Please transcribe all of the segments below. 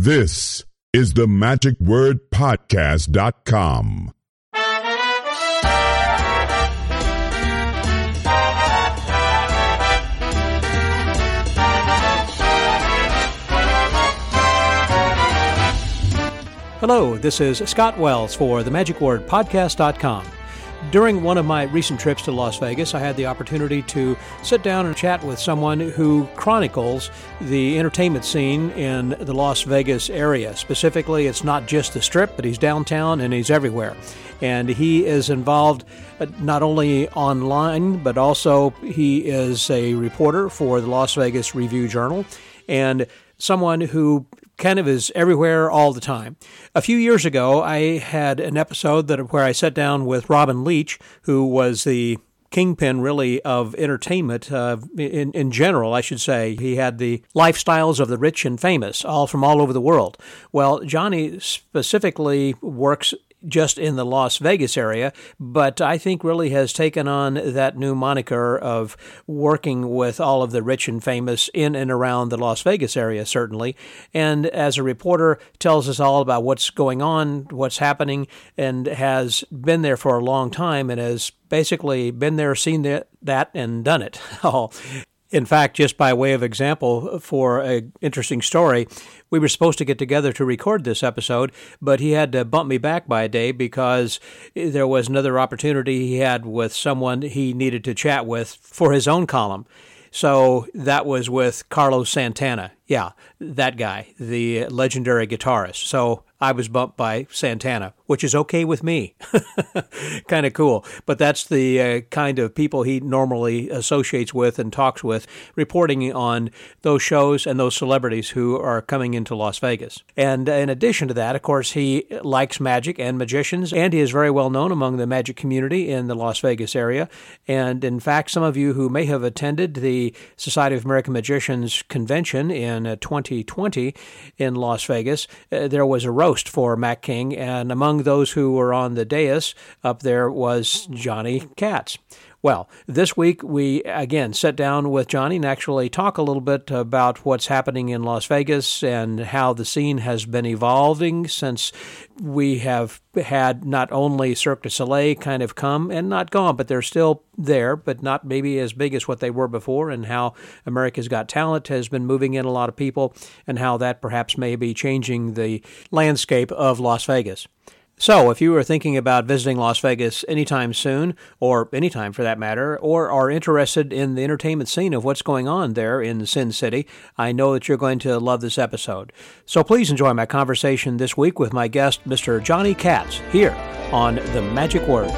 This is the MagicWordPodcast.com. Hello, this is Scott Wells for the MagicWordPodcast.com. During one of my recent trips to Las Vegas, I had the opportunity to sit down and chat with someone who chronicles the entertainment scene in the Las Vegas area. Specifically, it's not just the Strip, but he's downtown and he's everywhere. And he is involved not only online, but also he is a reporter for the Las Vegas Review-Journal and someone who kind of is everywhere all the time. A few years ago, I had an episode where I sat down with Robin Leach, who was the kingpin, really, of entertainment in general, I should say. He had the lifestyles of the rich and famous, all from all over the world. Well, Johnny specifically works just in the Las Vegas area, but I think really has taken on that new moniker of working with all of the rich and famous in and around the Las Vegas area, certainly. And as a reporter, tells us all about what's going on, what's happening, and has been there for a long time and has basically been there, seen that, and done it all. In fact, just by way of example, for an interesting story, we were supposed to get together to record this episode, but he had to bump me back by a day because there was another opportunity he had with someone he needed to chat with for his own column. So that was with Carlos Santana. Yeah, that guy, the legendary guitarist. So I was bumped by Santana, which is okay with me. Kind of cool. But that's the kind of people he normally associates with and talks with, reporting on those shows and those celebrities who are coming into Las Vegas. And in addition to that, of course, he likes magic and magicians, and he is very well known among the magic community in the Las Vegas area. And in fact, some of you who may have attended the Society of American Magicians convention in 2020 in Las Vegas, there was a roast for Mac King, and among those who were on the dais up there was Johnny Katz. Well, this week we again sat down with Johnny and actually talk a little bit about what's happening in Las Vegas and how the scene has been evolving since we have had not only Cirque du Soleil kind of come and not gone, but they're still there, but not maybe as big as what they were before, and how America's Got Talent has been moving in a lot of people, and how that perhaps may be changing the landscape of Las Vegas. So, if you are thinking about visiting Las Vegas anytime soon, or anytime for that matter, or are interested in the entertainment scene of what's going on there in Sin City, I know that you're going to love this episode. So please enjoy my conversation this week with my guest, Mr. Johnny Katz, here on The Magic Word.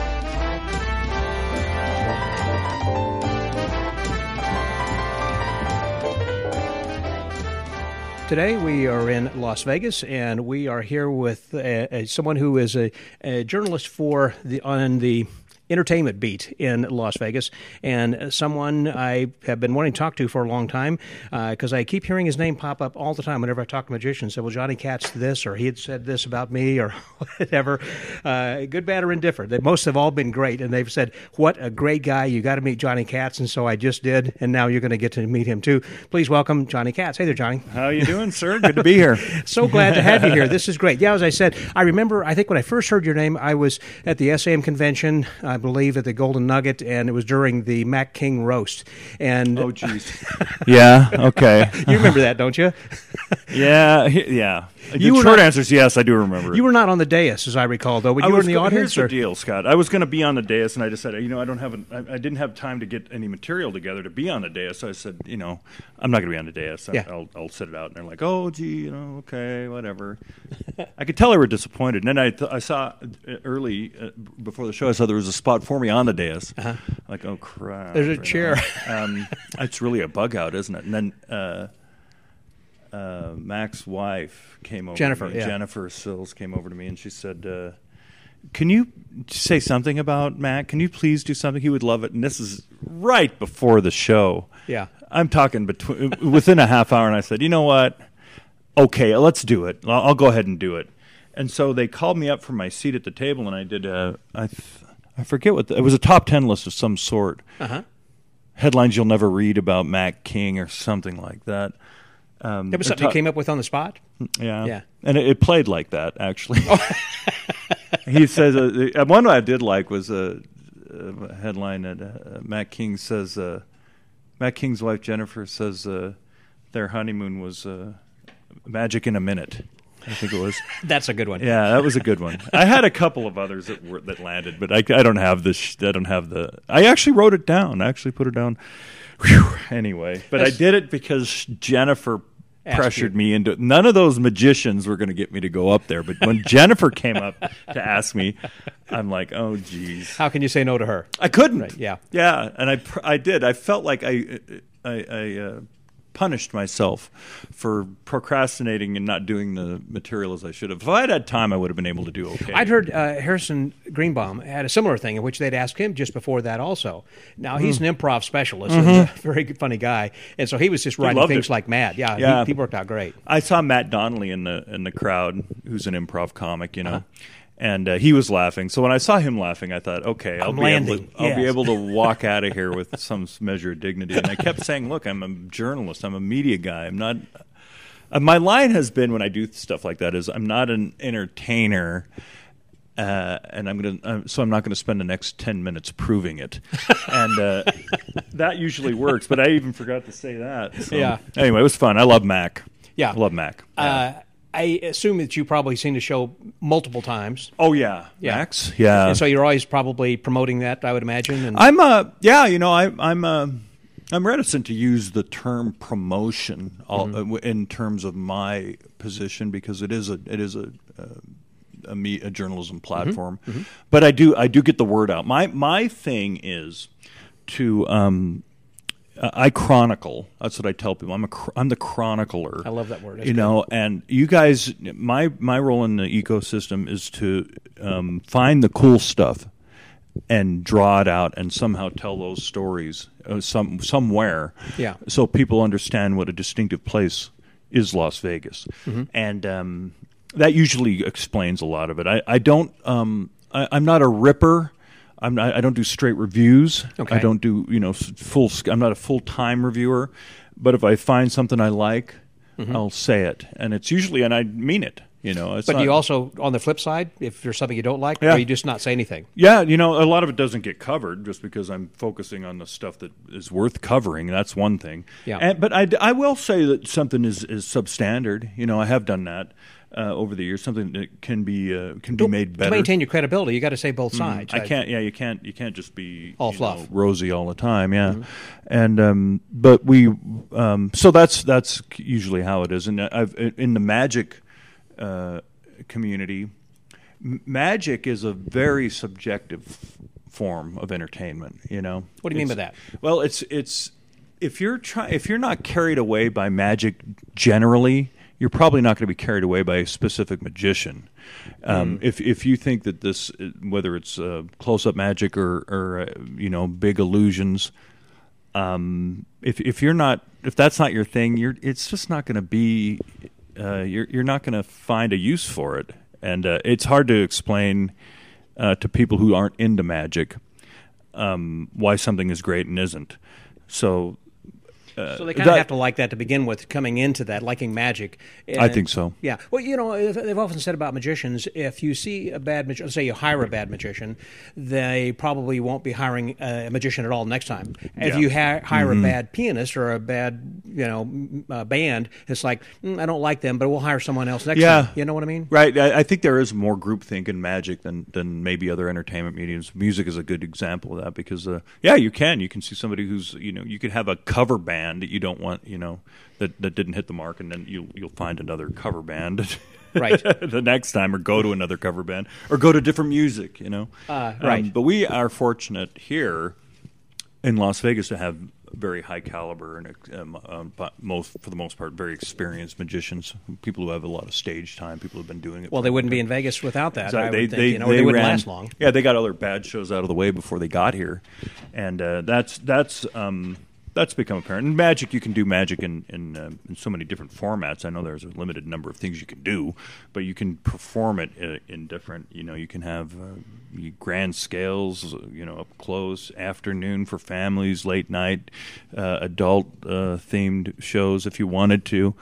Today we are in Las Vegas, and we are here with someone who is a journalist on the entertainment beat in Las Vegas, and someone I have been wanting to talk to for a long time because I keep hearing his name pop up all the time whenever I talk to magicians. Say, well, Johnny Katz this, or he had said this about me, or whatever. Good, bad, or indifferent. They most have all been great, and they've said, what a great guy. You got to meet Johnny Katz, and so I just did, and now you're going to get to meet him too. Please welcome Johnny Katz. Hey there, Johnny. How you doing, sir? Good to be here. So glad to have you here. This is great. Yeah, as I said, I remember, I think when I first heard your name, I was at the SAM convention, I believe at the Golden Nugget, and it was during the Mac King roast. And oh, jeez. Yeah, okay. You remember that, don't you? Yeah. The short answer is yes, I do remember it. You were not on the dais, as I recall, though. But you were in the audience. Here's the deal, Scott. I was going to be on the dais, and I decided, I didn't have time to get any material together to be on the dais. So I said, I'm not going to be on the dais. I'll sit it out. And they're like, oh, gee, okay, whatever. I could tell they were disappointed. And then I saw early before the show, I saw there was a spot for me on the dais. Uh-huh. Like, oh crap! There's a chair. It's really a bug out, isn't it? And then Mac's wife came over. Jennifer, to me. Yeah. Jennifer Sills came over to me, and she said, "Can you say something about Mac? Can you please do something? He would love it." And this is right before the show. Yeah, I'm talking within a half hour, and I said, "You know what? Okay, let's do it. I'll go ahead and do it." And so they called me up from my seat at the table, and I did I forget it was a top 10 list of some sort. Uh-huh. Headlines you'll never read about Mac King or something like that. That was something you came up with on the spot? Yeah. And it played like that, actually. He says, one I did like was a headline that Matt King says, Matt King's wife Jennifer says their honeymoon was magic in a minute. I think it was. That's a good one. Yeah, that was a good one. I had a couple of others that landed, but I don't have this. I don't have the. I actually wrote it down. I actually put it down. Whew, anyway, but I did it because Jennifer pressured me into. None of those magicians were going to get me to go up there, but when Jennifer came up to ask me, I'm like, oh geez. How can you say no to her? I couldn't. Right, yeah. And I did. I felt like I punished myself for procrastinating and not doing the material as I should have. If I had time, I would have been able to do okay. I'd heard Harrison Greenbaum had a similar thing in which they'd asked him just before that also. Now, he's an improv specialist and a very funny guy, and so he was just writing things like mad. Yeah. He worked out great. I saw Matt Donnelly in the crowd, who's an improv comic, and he was laughing. So when I saw him laughing, I thought, okay, I'll be able to walk out of here with some measure of dignity. And I kept saying, look, I'm a journalist. I'm a media guy. I'm not. My line has been when I do stuff like that is I'm not an entertainer, and so I'm not going to spend the next 10 minutes proving it. And that usually works. But I even forgot to say that. So. Yeah. Anyway, it was fun. I love Mac. Yeah. I love Mac. Yeah. I assume that you've probably seen the show multiple times. Oh yeah, Max. Yeah, and so you're always probably promoting that, I would imagine. And I'm reticent to use the term promotion in terms of my position because it is a journalism platform. But I do get the word out. My thing is to. I chronicle. That's what I tell people. I'm the chronicler. I love that word. And you guys, my role in the ecosystem is to find the cool stuff and draw it out and somehow tell those stories somewhere. Yeah. So people understand what a distinctive place is Las Vegas, and that usually explains a lot of it. I don't. I'm not a ripper. I don't do straight reviews. Okay. I don't do full. I'm not a full-time reviewer, but if I find something I like, I'll say it, and it's usually, and I mean it. But do you also, on the flip side, if there's something you don't like, or you just not say anything? Yeah, a lot of it doesn't get covered just because I'm focusing on the stuff that is worth covering. That's one thing. Yeah. But I will say that something is substandard. I have done that. Over the years, something that can be made better. To maintain your credibility, you got to say both sides. I can't. Yeah, you can't just be all fluff, rosy all the time. Yeah, and but we. So that's usually how it is. And I've in the magic community, magic is a very subjective form of entertainment. What do you mean by that? Well, it's if you're not carried away by magic generally. You're probably not going to be carried away by a specific magician. If you think that this, whether it's close-up magic or big illusions, if that's not your thing, it's just not going to be. You're not going to find a use for it, and it's hard to explain to people who aren't into magic why something is great and isn't. So they kind of have to like that to begin with, coming into that, liking magic. And, I think so. Yeah. Well, they've often said about magicians, if you see a bad magician, say you hire a bad magician, they probably won't be hiring a magician at all next time. If you hire a bad pianist or a bad, band, it's like, I don't like them, but we'll hire someone else next time. You know what I mean? Right. I think there is more groupthink in magic than maybe other entertainment mediums. Music is a good example of that because, you can see somebody who's, you could have a cover band that you don't want, that didn't hit the mark, and then you'll find another cover band, right? The next time, or go to another cover band, or go to different music, right. But we are fortunate here in Las Vegas to have very high caliber and for the most part, very experienced magicians, people who have a lot of stage time, people who've been doing it. Well, they wouldn't be in Vegas without that. Exactly. I would think, they wouldn't last long. Yeah, they got other bad shows out of the way before they got here, and that's. That's become apparent. In Magic, you can do Magic in so many different formats. I know there's a limited number of things you can do, but you can perform it in different. You can have grand scales, up close, afternoon for families, late night, adult themed shows if you wanted to,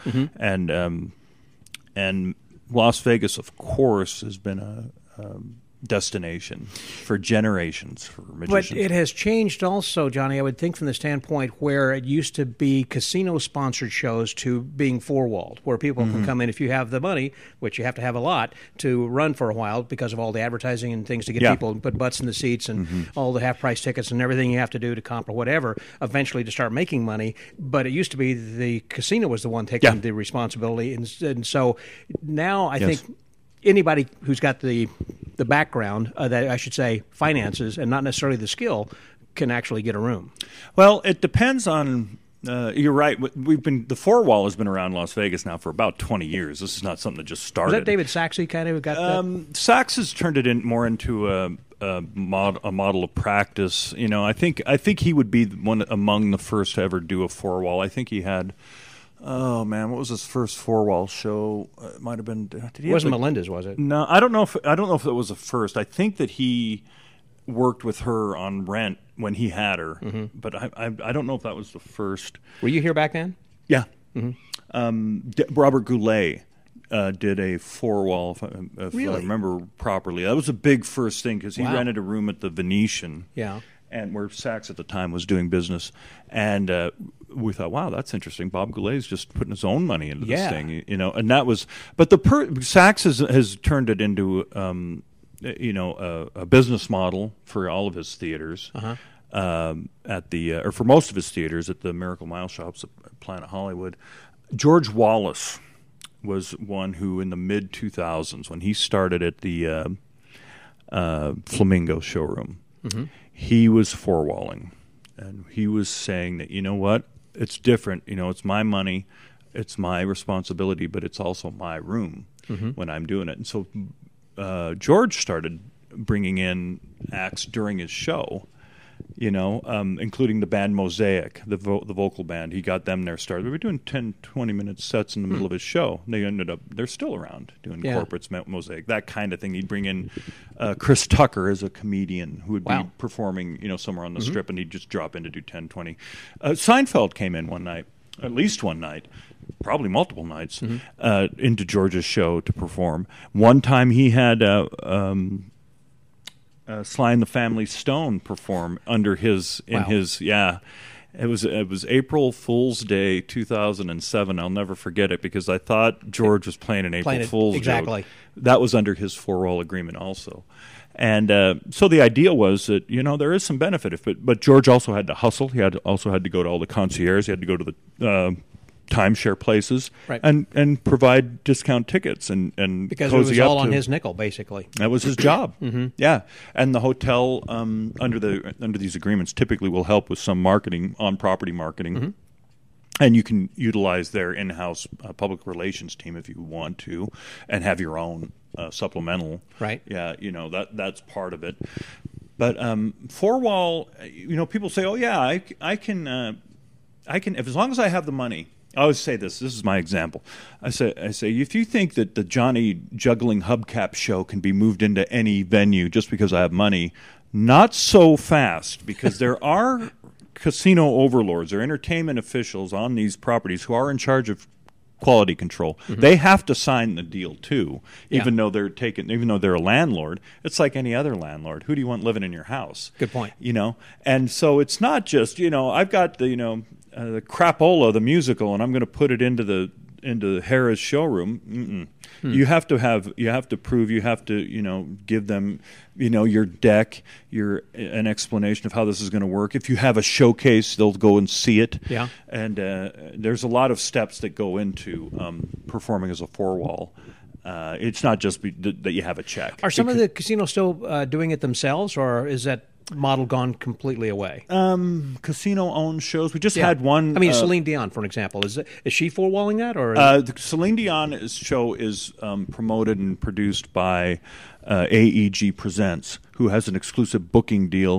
and Las Vegas, of course, has been a destination for generations for magicians. But it has changed also, Johnny, I would think, from the standpoint where it used to be casino-sponsored shows to being four-walled, where people can come in if you have the money, which you have to have a lot, to run for a while because of all the advertising and things to get people and put butts in the seats and all the half-price tickets and everything you have to do to comp or whatever, eventually to start making money. But it used to be the casino was the one taking the responsibility. And so now I think anybody who's got the background, that I should say finances, and not necessarily the skill, can actually get a room. Well, it depends on. You're right. The four wall has been around Las Vegas now for about 20 years. This is not something that just started. Was that David Saxe kind of got that? Saxe has turned it more into a model of practice. I think he would be one among the first to ever do a four wall. I think he had. Oh man, what was his first four-wall show? It might have been. It wasn't Melendez, was it? No, I don't know if it was the first. I think that he worked with her on Rent when he had her, but I don't know if that was the first. Were you here back then? Yeah. Robert Goulet did a four-wall, if I remember properly. That was a big first thing because he rented a room at the Venetian. Yeah. And where Saxe at the time was doing business, and we thought, wow, that's interesting. Bob Goulet's just putting his own money into this thing, and that was. But Saxe has turned it into, a business model for all of his theaters, or for most of his theaters at the Miracle Mile Shops at Planet Hollywood. George Wallace was one who, in the mid 2000s, when he started at the Flamingo showroom. He was four-walling, and he was saying that, you know what, it's different. It's my money, it's my responsibility, but it's also my room when I'm doing it. And so George started bringing in acts during his show, including the band Mosaic, the vocal band. He got them there started. We were doing 10, 20-minute sets in the middle of his show. They're still around doing corporates, Mosaic, that kind of thing. He'd bring in Chris Tucker as a comedian who would be performing, somewhere on the Strip, and he'd just drop in to do 10, 20. Seinfeld came in one night, at least one night, probably multiple nights, into George's show to perform. One time he had Sly and the Family Stone perform under his It was April Fool's Day 2007. I'll never forget it because I thought George was playing an April Fool's joke. That was under his four-wall agreement also. And so the idea was that, there is some benefit. But George also had to hustle. He also had to go to all the concierges. He had to go to the timeshare places and provide discount tickets and because it was all on his nickel, basically. That was his job. Yeah, and the hotel under these agreements typically will help with some marketing, on property marketing. And you can utilize their in-house public relations team if you want to, and have your own supplemental. Right. Yeah, that's part of it. But four-wall, people say, "Oh yeah, I can if as long as I have the money." I always say this. This is my example. I say, if you think that the Johnny Juggling Hubcap show can be moved into any venue just because I have money, not so fast, because there are casino overlords or entertainment officials on these properties who are in charge of quality control. They have to sign the deal too, even though they're a landlord. It's like any other landlord. Who do you want living in your house? Good point. And so it's not just I've got the Crapola, the musical, and I'm going to put it into Harrah's showroom. You have to prove, you have to give them your deck, an explanation of how this is going to work. If you have a showcase, they'll go and see it. Yeah. And there's a lot of steps that go into performing as a four-wall. It's not just that you have a check. Are some of the casinos still doing it themselves, or is that model gone completely away? Casino-owned shows. We just had one. I mean, Celine Dion, for an example. Is she four-walling that? Or the Celine Dion show is promoted and produced by AEG Presents, who has an exclusive booking deal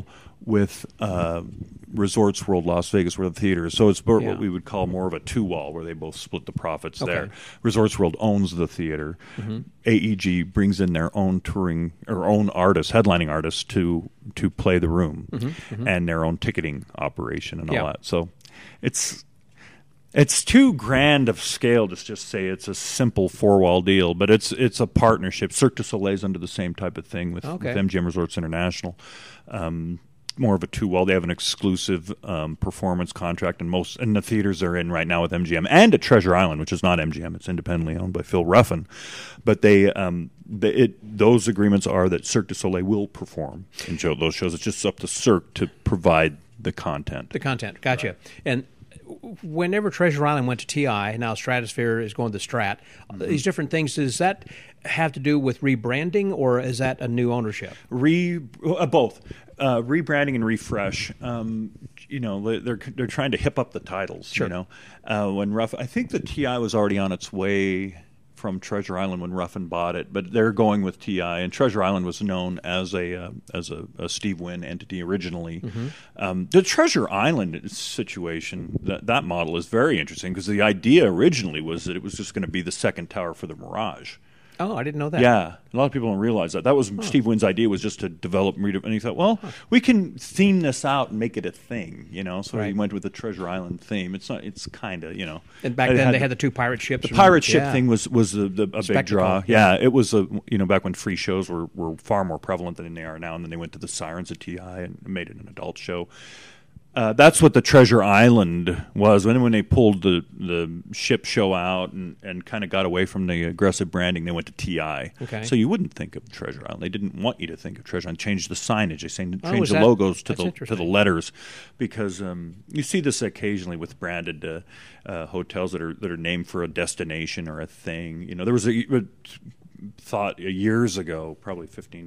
with Resorts World Las Vegas, where the theater is. So it's what we would call more of a two-wall, where they both split the profits there. Resorts World owns the theater. AEG brings in their own touring or own artists, headlining artists, to play the room, and their own ticketing operation and all that. So it's too grand of scale to just say it's a simple four-wall deal, but it's a partnership. Cirque du Soleil's under the same type of thing with MGM Resorts International. More of a two-wall. They have an exclusive performance contract, and the theaters they're in right now with MGM and at Treasure Island, which is not MGM. It's independently owned by Phil Ruffin. But those agreements are that Cirque du Soleil will perform in those shows. It's just up to Cirque to provide the content. Gotcha. Right. And whenever Treasure Island went to TI, now Stratosphere is going to Strat, these different things, does that have to do with rebranding, or is that a new ownership? Both. Rebranding and refresh. They're trying to hip up the titles. Sure. I think the TI was already on its way from Treasure Island when Ruffin bought it, but they're going with TI, and Treasure Island was known as a Steve Wynn entity originally. The Treasure Island situation, that model is very interesting, because the idea originally was that it was just going to be the second tower for the Mirage. Oh, I didn't know that. Yeah, a lot of people don't realize that. That was Steve Wynn's idea, was just to develop and he thought, we can theme this out and make it a thing, So he went with the Treasure Island theme. It's kind of, And back then they had the two pirate ships. The pirate ship thing was a big draw. Yeah, it was back when free shows were far more prevalent than they are now, and then they went to the Sirens at TI and made it an adult show. That's what the Treasure Island was. When they pulled the ship show out and kind of got away from the aggressive branding, they went to TI. Okay. So you wouldn't think of Treasure Island. They didn't want you to think of Treasure Island. Changed the signage. They changed the logos to the letters, because you see this occasionally with branded hotels that are named for a destination or a thing. There was a thought years ago, probably 15,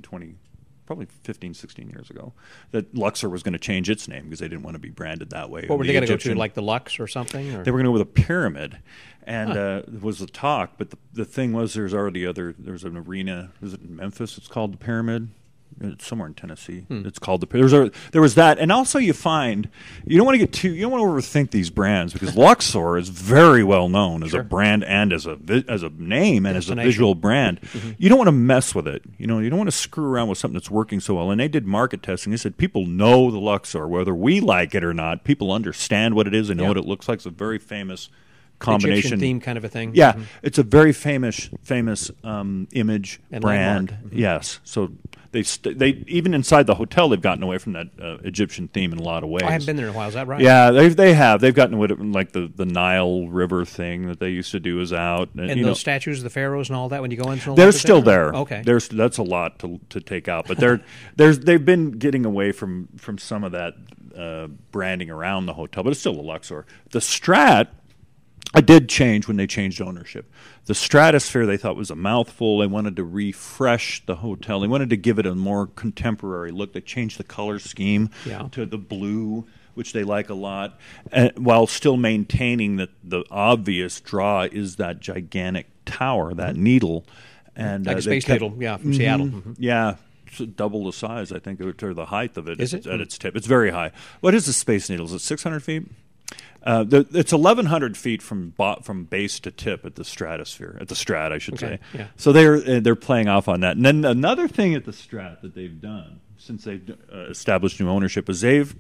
16 years ago, that Luxor was going to change its name because they didn't want to be branded that way. What were they going to go to, like the Lux or something? Or? They were going to go with a pyramid, and was a talk. But the thing was, there's an arena. Is it in Memphis? It's called the Pyramid. It's somewhere in Tennessee. It's called the. There was that, and also you find you don't want to overthink these brands, because Luxor is very well known as a brand and as a name and as a visual brand. You don't want to mess with it. You don't want to screw around with something that's working so well. And they did market testing. They said people know the Luxor, whether we like it or not. People understand what it is. They know what it looks like. It's a very famous combination, Egyptian theme kind of a thing. Yeah, it's a very famous image and brand. landmark. Yes, so they even inside the hotel they've gotten away from that Egyptian theme in a lot of ways. I haven't been there in a while. Is that right? Yeah, they've gotten away with it, like the Nile River thing that they used to do is out. And those statues of the pharaohs and all that, when you go in, they're still there. Okay, that's a lot to take out, but they've been getting away from some of that branding around the hotel, but it's still a Luxor. The Strat. I did change when they changed ownership. The Stratosphere they thought was a mouthful. They wanted to refresh the hotel. They wanted to give it a more contemporary look. They changed the color scheme to the blue, which they like a lot, while still maintaining that the obvious draw is that gigantic tower, that needle. And like a Space Needle, from Seattle. Yeah. Double the size, I think, or the height of it. Is it? At its tip. It's very high. What is the Space Needle? Is it 600 feet? It's 1,100 feet from base to tip at the Stratosphere, at the Strat, I should say. Yeah. So they're playing off on that. And then another thing at the Strat that they've done since they've established new ownership is they've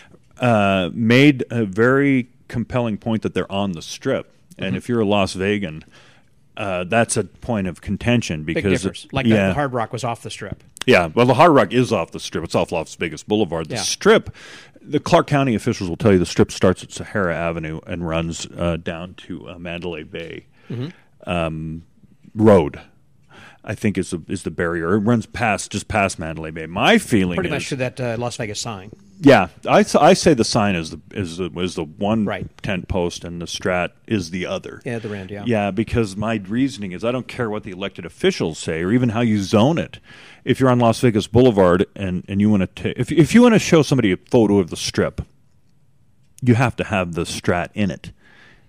made a very compelling point that they're on the Strip. And if you're a Las Vegan, that's a point of contention, because big difference. Like the Hard Rock was off the Strip. Yeah, well, the Hard Rock is off the Strip. It's off Las Vegas Boulevard. The Strip, the Clark County officials will tell you the Strip starts at Sahara Avenue and runs down to Mandalay Bay Road. I think is the barrier. It runs just past Mandalay Bay. My feeling pretty is much to that Las Vegas sign. Yeah, I say the sign is the one tent post, and the Strat is the other. Yeah, the end. Yeah, because my reasoning is I don't care what the elected officials say or even how you zone it. If you're on Las Vegas Boulevard and you want to if you want to show somebody a photo of the Strip, you have to have the Strat in it.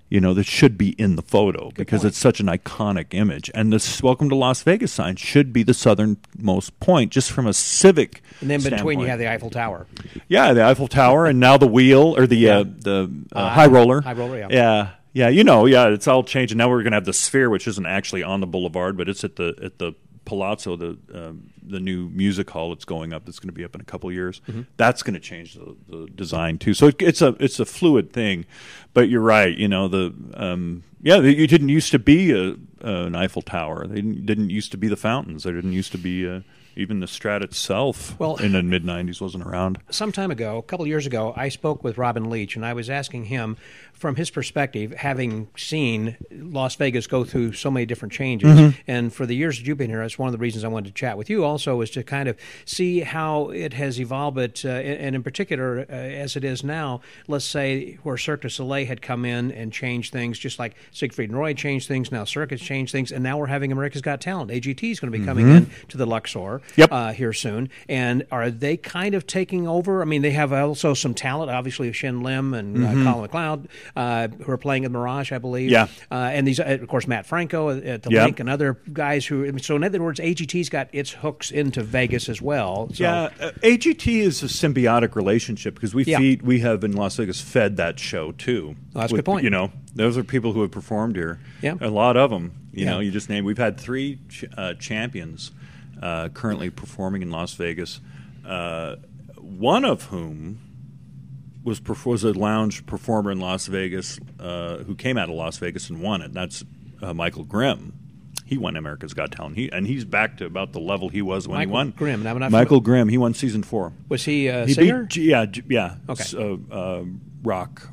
that should be in the photo because point. it's such an iconic image. And this Welcome to Las Vegas sign should be the southernmost point, just from a civic And then between standpoint. you have the Eiffel Tower. Yeah, the Eiffel Tower, and now the wheel, or the high roller. High roller, yeah. Yeah, it's all changing. Now we're going to have the Sphere, which isn't actually on the boulevard, but it's at the Palazzo, the new music hall that's going up. That's going to be up in a couple of years. Mm-hmm. That's going to change the design too. So it's a fluid thing. But you're right. You didn't used to be an Eiffel Tower. They didn't used to be the fountains. There didn't used to be even the Strat itself. Well, in the mid '90s wasn't around. Some time ago, a couple of years ago, I spoke with Robin Leach, and I was asking him, from his perspective, having seen Las Vegas go through so many different changes, and for the years that you've been here, that's one of the reasons I wanted to chat with you also, is to kind of see how it has evolved, but, and in particular, as it is now, let's say where Cirque du Soleil had come in and changed things, just like Siegfried and Roy changed things, now Cirque has changed things, and now we're having America's Got Talent. AGT is going to be coming in to the Luxor here soon, and are they kind of taking over? I mean, they have also some talent, obviously, Shin Lim and Colin McLeod, who are playing at Mirage, I believe. Yeah. And these, of course, Matt Franco at the Link and other guys who. So in other words, AGT's got its hooks into Vegas as well. So. Yeah, AGT is a symbiotic relationship because we have in Las Vegas fed that show too. Well, that's a good point. Those are people who have performed here. Yeah. A lot of them. You just named. We've had 3 champions currently performing in Las Vegas. One of whom was a lounge performer in Las Vegas who came out of Las Vegas and won it. That's Michael Grimm. He won America's Got Talent. He's back to about the level he was when he won. Michael Grimm. He won season 4. Was he a singer? Yeah. Okay. Rock,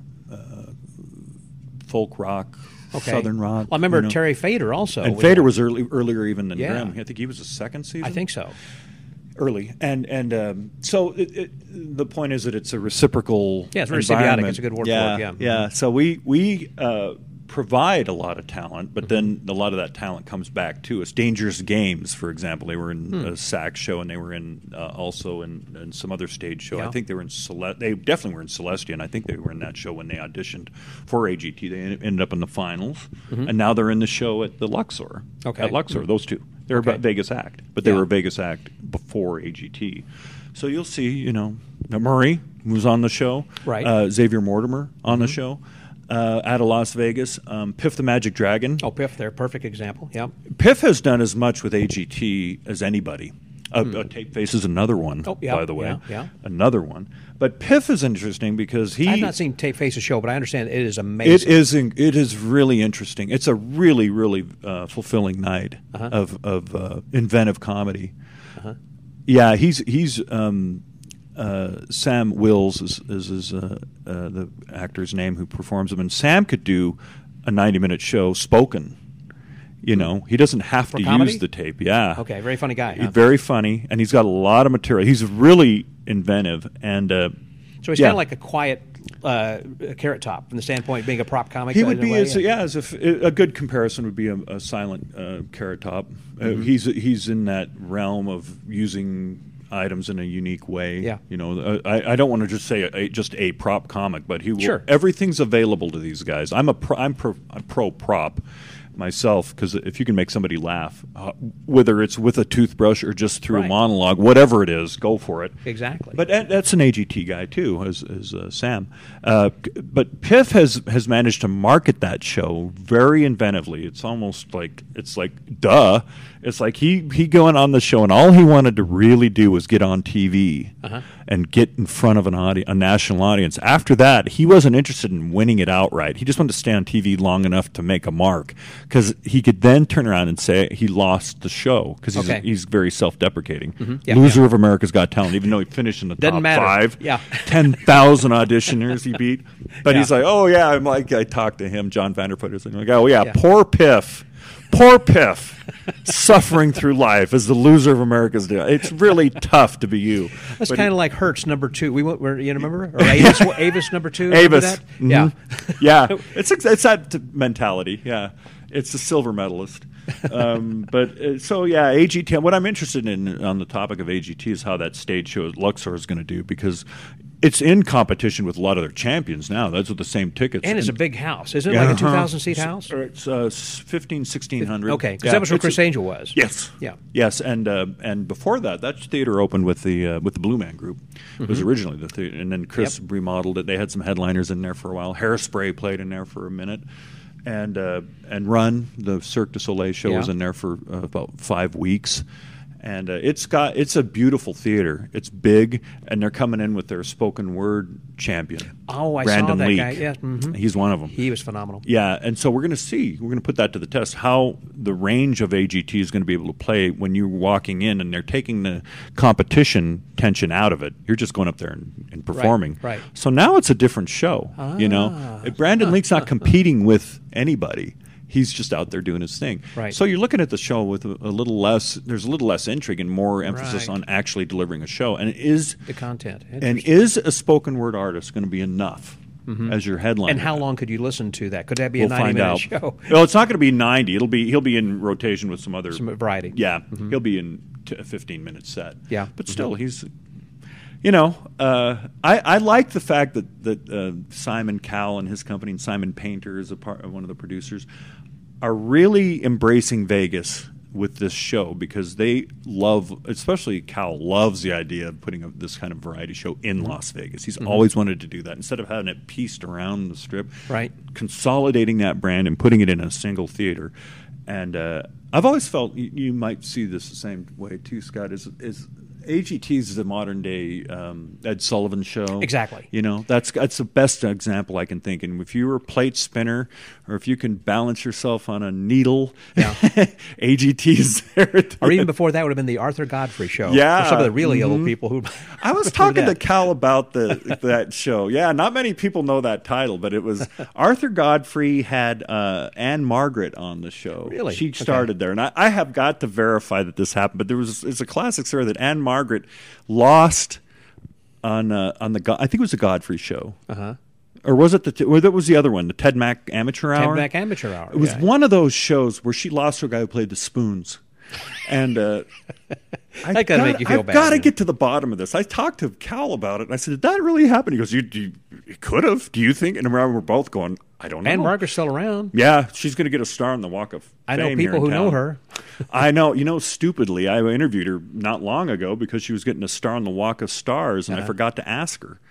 folk rock, okay. Southern rock. Well, I remember Terry Fader also. And Fader was earlier even than Grimm. I think he was the second season. I think so. Early, and so the point is that it's a reciprocal. Yeah, it's very symbiotic. It's a good word for it. Yeah. So we provide a lot of talent, but then a lot of that talent comes back to us. Dangerous Games, for example, they were in a SAC show, and they were in also in some other stage show. Yeah. I think they were in They definitely were in Celestia, and I think they were in that show when they auditioned for AGT. They ended up in the finals, and now they're in the show at the Luxor. Okay. At Luxor, those two. They're a Vegas act, but they were a Vegas act before AGT. So you'll see, Murray, who's on the show, right? Xavier Mortimer on the show, out of Las Vegas. Piff the Magic Dragon. Oh, Piff, they're a perfect example. Yeah. Piff has done as much with AGT as anybody. Tape Face is another one, by the way. Yeah. Another one. But Piff is interesting because I've not seen Tape Face's show, but I understand it is amazing. It is really interesting. It's a really, really fulfilling night of inventive comedy. Yeah, he's Sam Wills is the actor's name who performs him, and Sam could do a 90-minute show spoken. He doesn't have to use the tape. Yeah. Okay, very funny guy. He's very funny, and he's got a lot of material. He's really inventive, and so he's kind of like a quiet Carrot Top from the standpoint of being a prop comic. He would be, a good comparison would be a silent Carrot Top. He's in that realm of using items in a unique way. Yeah. I don't want to just say just a prop comic, but he will. Sure. Everything's available to these guys. I'm pro prop myself, because if you can make somebody laugh, whether it's with a toothbrush or just through a monologue, whatever it is, go for it. Exactly. But that's an AGT guy too, as Sam. But Piff has managed to market that show very inventively. It's almost like duh. It's like he going on the show, and all he wanted to really do was get on TV and get in front of a national audience. After that, he wasn't interested in winning it outright. He just wanted to stay on TV long enough to make a mark, because he could then turn around and say he lost the show, because he's very self-deprecating. Loser of America's Got Talent, even though he finished in the top 5. 10,000 auditioners he beat. But he's like, I talked to him, John Vanderput, and like, poor Piff. Poor Piff, suffering through life as the loser of America's Got Talent. It's really tough to be you. That's kind of like Hertz #2. We went, you remember? Or Avis #2. Avis. Mm-hmm. Yeah. Yeah. It's that mentality. Yeah. It's the silver medalist. AGT. What I'm interested in on the topic of AGT is how that stage show at Luxor is going to do, because It's in competition with a lot of their champions now. That's with the same tickets. And it's a big house. Isn't it like a 2,000-seat house? It's 1,600. Okay, because that was where Chris Angel was. Yes. Yeah. Yes, and before that theater opened with the Blue Man Group. It was originally the theater, and then Chris remodeled it. They had some headliners in there for a while. Hairspray played in there for a minute. And Run, the Cirque du Soleil show, was in there for about 5 weeks. And it's a beautiful theater. It's big, and they're coming in with their spoken word champion. Oh, I Brandon saw that Leake. guy. Yeah, He's one of them. He was phenomenal. Yeah, and so we're going to put that to the test, how the range of AGT is going to be able to play when you're walking in and they're taking the competition tension out of it. You're just going up there and performing. Right. So now it's a different show. Brandon Leake's not competing with anybody. He's just out there doing his thing. Right. So you're looking at the show with a little less. There's a little less intrigue and more emphasis on actually delivering a show. And is the content. And is a spoken word artist going to be enough as your headline? And how long could you listen to that? Could that be a 90-minute show? Well, it's not going to be 90. He'll be in rotation with some variety. Yeah, he'll be in a 15-minute set. Yeah, but still, he's. I like the fact that Simon Cowell and his company, and Simon Painter is one of the producers, are really embracing Vegas with this show because they love, especially Cowell loves the idea of putting this kind of variety show in Las Vegas. He's always wanted to do that instead of having it pieced around the Strip. Right, consolidating that brand and putting it in a single theater. And I've always felt you might see this the same way too, Scott. Is AGT is the modern day Ed Sullivan show. Exactly. That's the best example I can think. And if you were a plate spinner, or if you can balance yourself on a needle, AGT is there. Or even before that would have been the Arthur Godfrey show. Yeah, for some of the really old people who. I was talking to Cal about that show. Yeah, not many people know that title, but it was Arthur Godfrey had Anne Margaret on the show. Really, she started there, and I have got to verify that this happened. But it's a classic story that Anne Margaret lost on the I think it was the Godfrey show. Or was it or that was the other one, the Ted Mack Amateur Hour? Ted Mack Amateur Hour. It was one of those shows where she lost to a guy who played the spoons. And that got to make you feel bad. I've got to get to the bottom of this. I talked to Cal about it, and I said, "Did that really happen?" He goes, "You could have. Do you think?" And we're both going, "I don't know." Anne Margaret's still around. Yeah, she's going to get a star on the Walk of Fame. I know people who know her. I know. Stupidly, I interviewed her not long ago because she was getting a star on the Walk of Stars, and I forgot to ask her.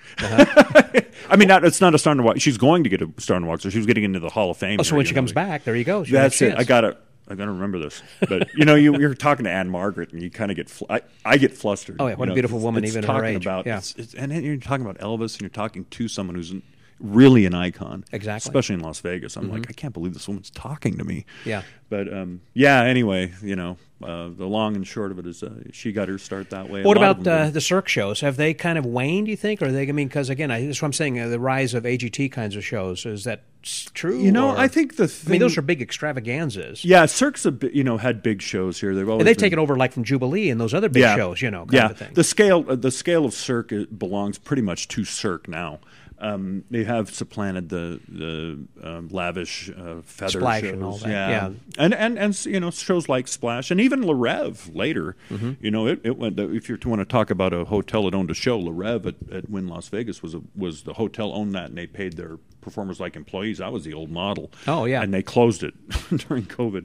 I mean, it's not a star on the Walk. She's going to get a star on the Walk, so she was getting into the Hall of Fame. Oh, so when she comes back, there you go. That's it. I got to remember this. But you're talking to Anne Margaret, and you kind of get. I get flustered. Oh yeah, what a beautiful woman, even at her age. And then you're talking about Elvis, and you're talking to someone who's really an icon. Exactly. Especially in Las Vegas. I'm like, I can't believe this woman's talking to me. Yeah. But anyway, the long and short of it is she got her start that way. What about the Cirque shows? Have they kind of waned, you think? Or are they, because again, that's what I'm saying, the rise of AGT kinds of shows, is that true? I think those are big extravaganzas. Yeah, Cirque's had big shows here. They've taken over like from Jubilee and those other big shows, kind of thing. The scale of Cirque belongs pretty much to Cirque now. They have supplanted the lavish feather Splash shows, and all that. And shows like Splash, and even Le Rêve later. It went. If you want to talk about a hotel that owned a show, Le Rêve at Wynn Las Vegas was the hotel owned that, and they paid their performers like employees. That was the old model. Oh yeah, and they closed it during COVID.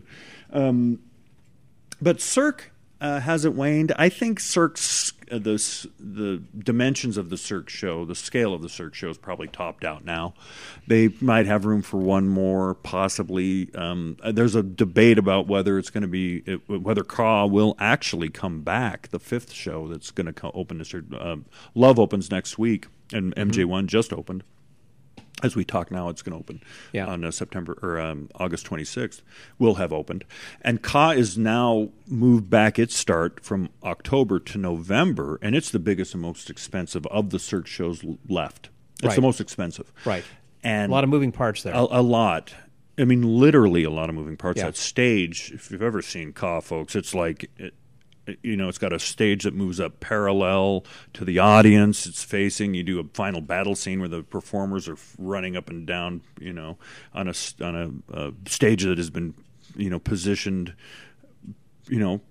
But Cirque hasn't waned. I think Cirque's the dimensions of the Cirque show, the scale of the Cirque show is probably topped out now. They might have room for one more, possibly. There's a debate about whether it's going to be whether Ka will actually come back. The fifth show that's going to open this year, Love opens next week, and MJ1 just opened. As we talk now, it's going to open on September or August 26th. Will have opened, and Ka is now moved back its start from October to November, and it's the biggest and most expensive of the Cirque shows left. It's the most expensive, right? And a lot of moving parts there. A lot. I mean, literally a lot of moving parts. That stage, if you've ever seen Ka, folks, it's like. It's got a stage that moves up parallel to the audience. It's facing. You do a final battle scene where the performers are running up and down. On a stage that has been, positioned,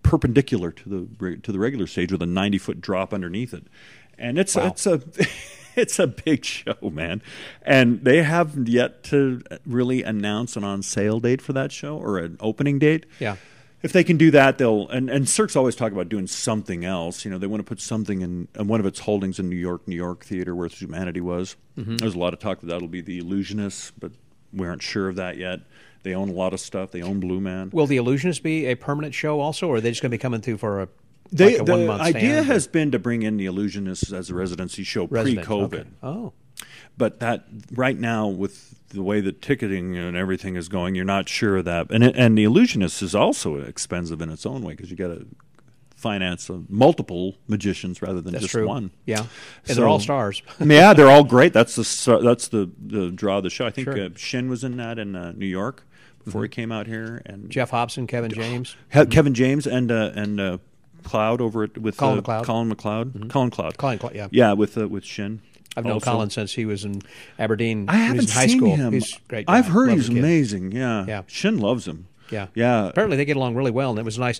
perpendicular to the regular stage with a 90-foot drop underneath it, and it's a. It's a big show, man. And they have yet to really announce an on-sale date for that show or an opening date. Yeah. If they can do that, they'll... And Cirque's always talk about doing something else. They want to put something in one of its holdings in New York Theater, where Humanity was. Mm-hmm. There's a lot of talk that that'll be The Illusionist, but we aren't sure of that yet. They own a lot of stuff. They own Blue Man. Will The Illusionist be a permanent show also, or are they just going to be coming through for a 1-month stand? The idea has been to bring in The Illusionist as a residency show pre-COVID. Okay. Oh. But that right now, with the way the ticketing and everything is going, you're not sure of that. And The Illusionist is also expensive in its own way, because you got to finance multiple magicians rather than just true. one. Yeah, and they're all stars. Yeah, they're all great. That's the draw of the show. I think Sure. Shin was in that in New York before he came out here, and Jeff Hobson, Kevin James. Kevin James, and Cloud over with Colin McLeod. Colin McLeod. Mm-hmm. Colin Cloud. Colin Cloud, yeah. Yeah, with Shin. I've known also. Colin since he was in Aberdeen. I haven't in high seen school. him. He's a great guy. I've heard Love he's the kid. amazing. Yeah. Yeah. Shin loves him. Yeah. Yeah. Apparently they get along really well, and it was nice.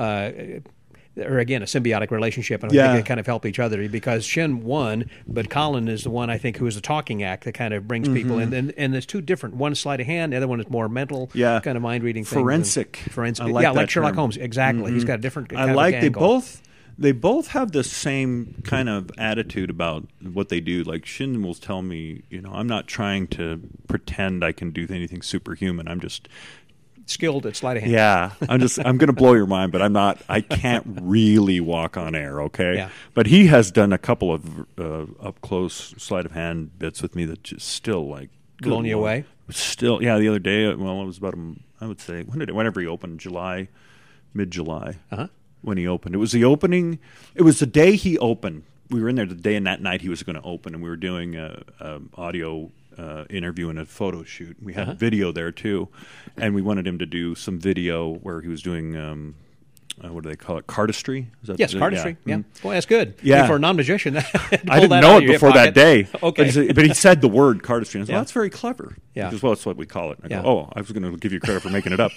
Or again, a symbiotic relationship, and I Yeah. think they kind of help each other, because Shin won, but Colin is the one, I think, who is the talking act that kind of brings people in. And there's two different. One is sleight of hand, the other one is more mental, Yeah. kind of mind reading things. Forensic. Forensic. I like yeah, that like Sherlock term. Holmes. Exactly. He's got a different kind I of like angle. they both have the same kind of attitude about what they do. Like Shin will tell me, I'm not trying to pretend I can do anything superhuman. I'm just skilled at sleight of hand. Yeah, I'm going to blow your mind, but I can't really walk on air, okay? Yeah. But he has done a couple of up-close sleight of hand bits with me that just still, like... Blown you away? Still, yeah, the other day, it was about, I would say, whenever he opened, mid-July, when he opened. It was the opening, it was the day he opened. We were in there the day and that night he was going to open, and we were doing audio... interview and a photo shoot. We had video there too, and we wanted him to do some video where he was doing what do they call it? Cardistry? Yes, cardistry. Yeah. Boy, that's good. Yeah. I mean, for a non-magician, I didn't know it before that day. Okay, but he said the word cardistry. And I said, that's very clever. Yeah. He goes, well, that's what we call it. I Yeah. go, I was going to give you credit for making it up.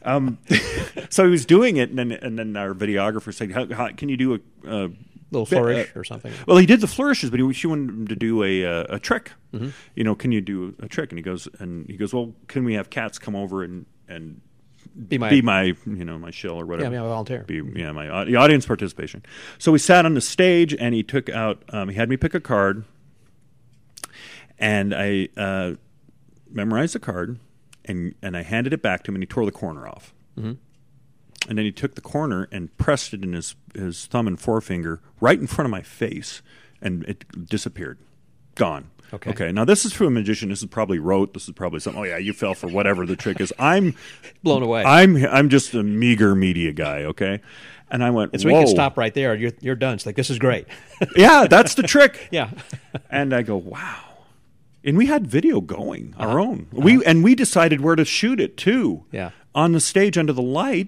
So he was doing it, and then our videographer said, how can you do a little flourish or something? Well, he did the flourishes, but she wanted him to do a trick. Mm-hmm. Can you do a trick? And he goes, well, can we have cats come over and be my my shill or whatever? Yeah, my volunteer. The audience participation. So we sat on the stage, and he took out. He had me pick a card, and I memorized the card, and I handed it back to him, and he tore the corner off. Mm-hmm. And then he took the corner and pressed it in his thumb and forefinger right in front of my face, and it disappeared. Gone. Okay. Now, this is for a magician. This is probably rote. This is probably something, oh, yeah, you fell for whatever the trick is. I'm blown away. I'm just a meager media guy, okay? And I went, and so whoa. we can stop right there. You're done. It's like, this is great. Yeah, that's the trick. Yeah. And I go, wow. And we had video going, our own. We decided where to shoot it, too. Yeah. On the stage under the light,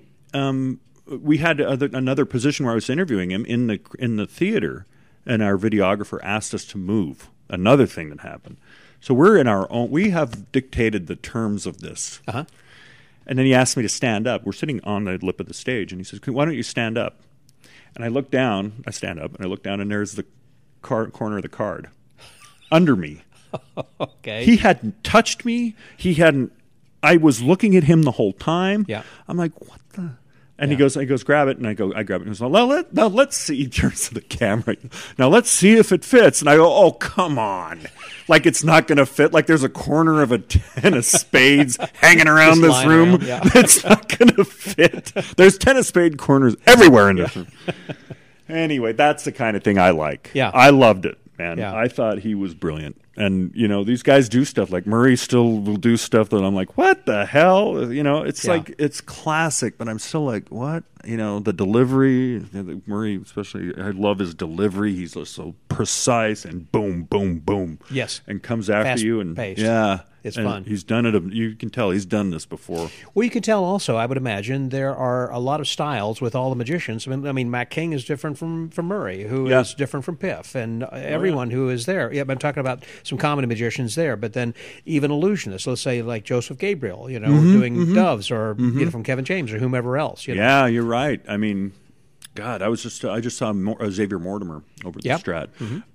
we had another position where I was interviewing him in the theater, and our videographer asked us to move. Another thing that happened. So we're in our own. We have dictated the terms of this. And then he asked me to stand up. We're sitting on the lip of the stage, and he says, "Why don't you stand up?" And I look down. I stand up, and I look down, and there's the corner of the card under me. Okay. He hadn't touched me. He hadn't. I was looking at him the whole time. Yeah. I'm like, what the? And he goes, grab it, and I grab it. And he goes, now let's see. He turns to the camera. Now let's see if it fits. And I go, oh, come on. Like it's not going to fit. Like there's a corner of a 10 of spades hanging around this room. Yeah. It's not going to fit. There's 10 of spade corners everywhere in this room. Anyway, that's the kind of thing I like. Yeah. I loved it, man. Yeah. I thought he was brilliant. And, these guys do stuff. Like Murray still will do stuff that I'm like, what the hell? It's like, it's classic, but I'm still like, what? The delivery, Murray especially, I love his delivery. He's just so precise and boom, boom, boom. Yes. And comes after Fast you. And paced. yeah. It's and fun. He's done it. You can tell he's done this before. Well, you can tell also, I would imagine, there are a lot of styles with all the magicians. I mean, Matt King is different from Murray, who is different from Piff, and everyone who is there. Yeah, I'm talking about some comedy magicians there, but then even illusionists, let's say like Joseph Gabriel, doing doves, or from Kevin James or whomever else. Yeah, you're right. I mean, God, I just saw Xavier Mortimer over at the Strat.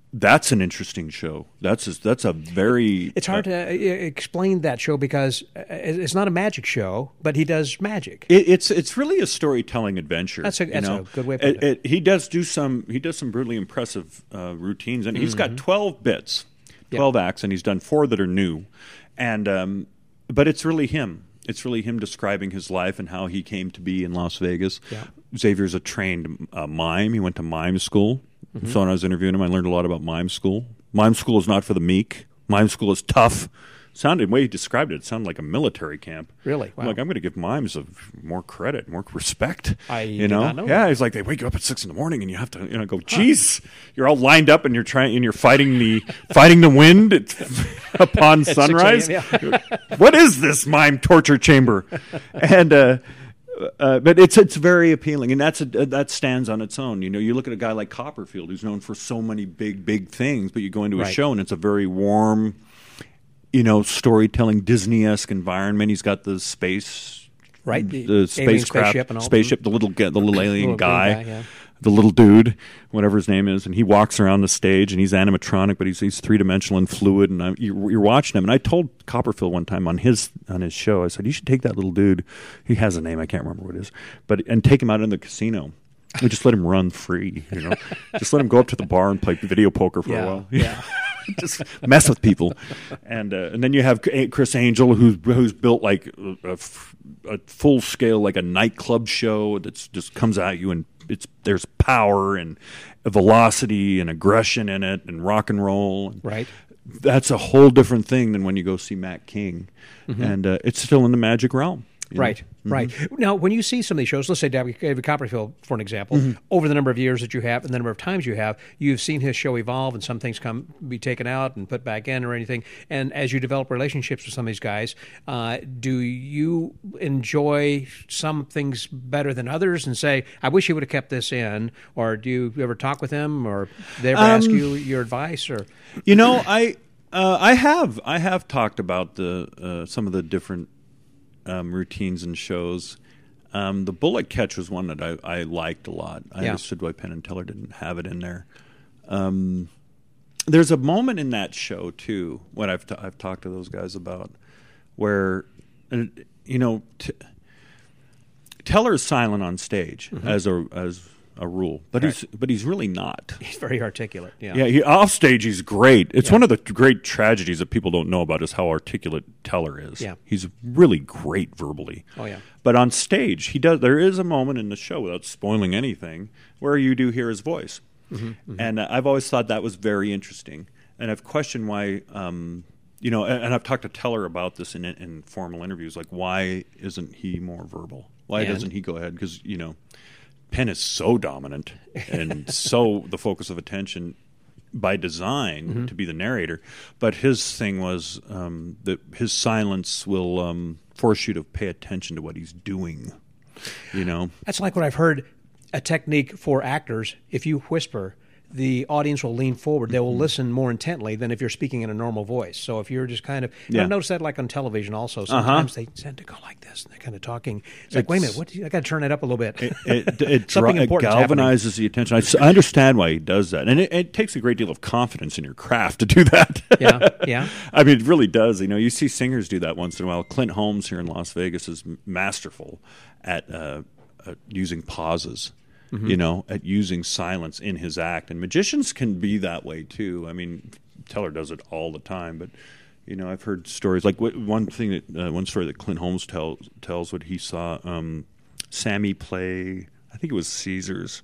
That's an interesting show. That's a very. It's hard to explain that show because it's not a magic show, but he does magic. It's really a storytelling adventure. That's a good way of putting it. He does some brutally impressive routines, and he's got 12 bits, 12 acts, and he's done 4 that are new, and but it's really him. It's really him describing his life and how he came to be in Las Vegas. Yeah. Xavier's a trained mime. He went to mime school. So when I was interviewing him, I learned a lot about mime school. Mime school is not for the meek. Mime school is tough. The way he described it sounded like a military camp. Really? Wow. I'm going to give mimes more credit, more respect. I did not know Yeah, that. he's like, they wake you up at 6 a.m. and you have to go, geez, you're all lined up and you're fighting the wind upon sunrise. 6 a.m., What is this mime torture chamber? And but it's very appealing, and that stands on its own. You look at a guy like Copperfield, who's known for so many big things, but you go into a show and it's a very warm, storytelling Disney-esque environment. He's got the space, the spacecraft, spaceship, the little alien guy. The little dude, whatever his name is, and he walks around the stage, and he's animatronic, but he's three-dimensional and fluid, and you're watching him. And I told Copperfield one time on his show, I said, you should take that little dude, he has a name, I can't remember what it is, and take him out in the casino. We just let him run free, just let him go up to the bar and play video poker for a while. Yeah. Just mess with people. And then you have Chris Angel, who's built like a full-scale, like a nightclub show that just comes at you, and there's power and velocity and aggression in it and rock and roll. Right. That's a whole different thing than when you go see Matt King. And it's still in the magic realm. Right. Now, when you see some of these shows, let's say David Copperfield, for an example, over the number of years that you have and the number of times you've seen his show evolve, and some things be taken out and put back in or anything. And as you develop relationships with some of these guys, do you enjoy some things better than others and say, I wish he would have kept this in? Or do you ever talk with him, or they ever ask you your advice? Or I have talked about some of the different routines and shows. The bullet catch was one that I liked a lot. I understood why Penn and Teller didn't have it in there. There's a moment in that show too, what I've talked to those guys about, where Teller is silent on stage as a rule, but he's really not. He's very articulate. Off stage he's great. It's one of the great tragedies that people don't know about is how articulate Teller is. Yeah. He's really great verbally. Oh yeah. But on stage there is a moment in the show, without spoiling anything, where you do hear his voice. And I've always thought that was very interesting, and I've questioned why. And I've talked to Teller about this in formal interviews, like why isn't he more verbal? Why doesn't he go ahead? Because Penn is so dominant and so the focus of attention by design to be the narrator. But his thing was that his silence will force you to pay attention to what he's doing. That's like what I've heard, a technique for actors. If you whisper, the audience will lean forward. They will listen more intently than if you're speaking in a normal voice. So if you're just kind of... I've noticed that like on television also. Sometimes they tend to go like this, and they're kind of talking. It's like, wait a minute, I got to turn it up a little bit. It galvanizes the attention. I understand why he does that. And it takes a great deal of confidence in your craft to do that. Yeah. I mean, it really does. You see singers do that once in a while. Clint Holmes here in Las Vegas is masterful at using pauses. At using silence in his act. And magicians can be that way, too. I mean, Teller does it all the time. But, I've heard stories. Like one story that Clint Holmes tells what he saw Sammy play, I think it was Caesar's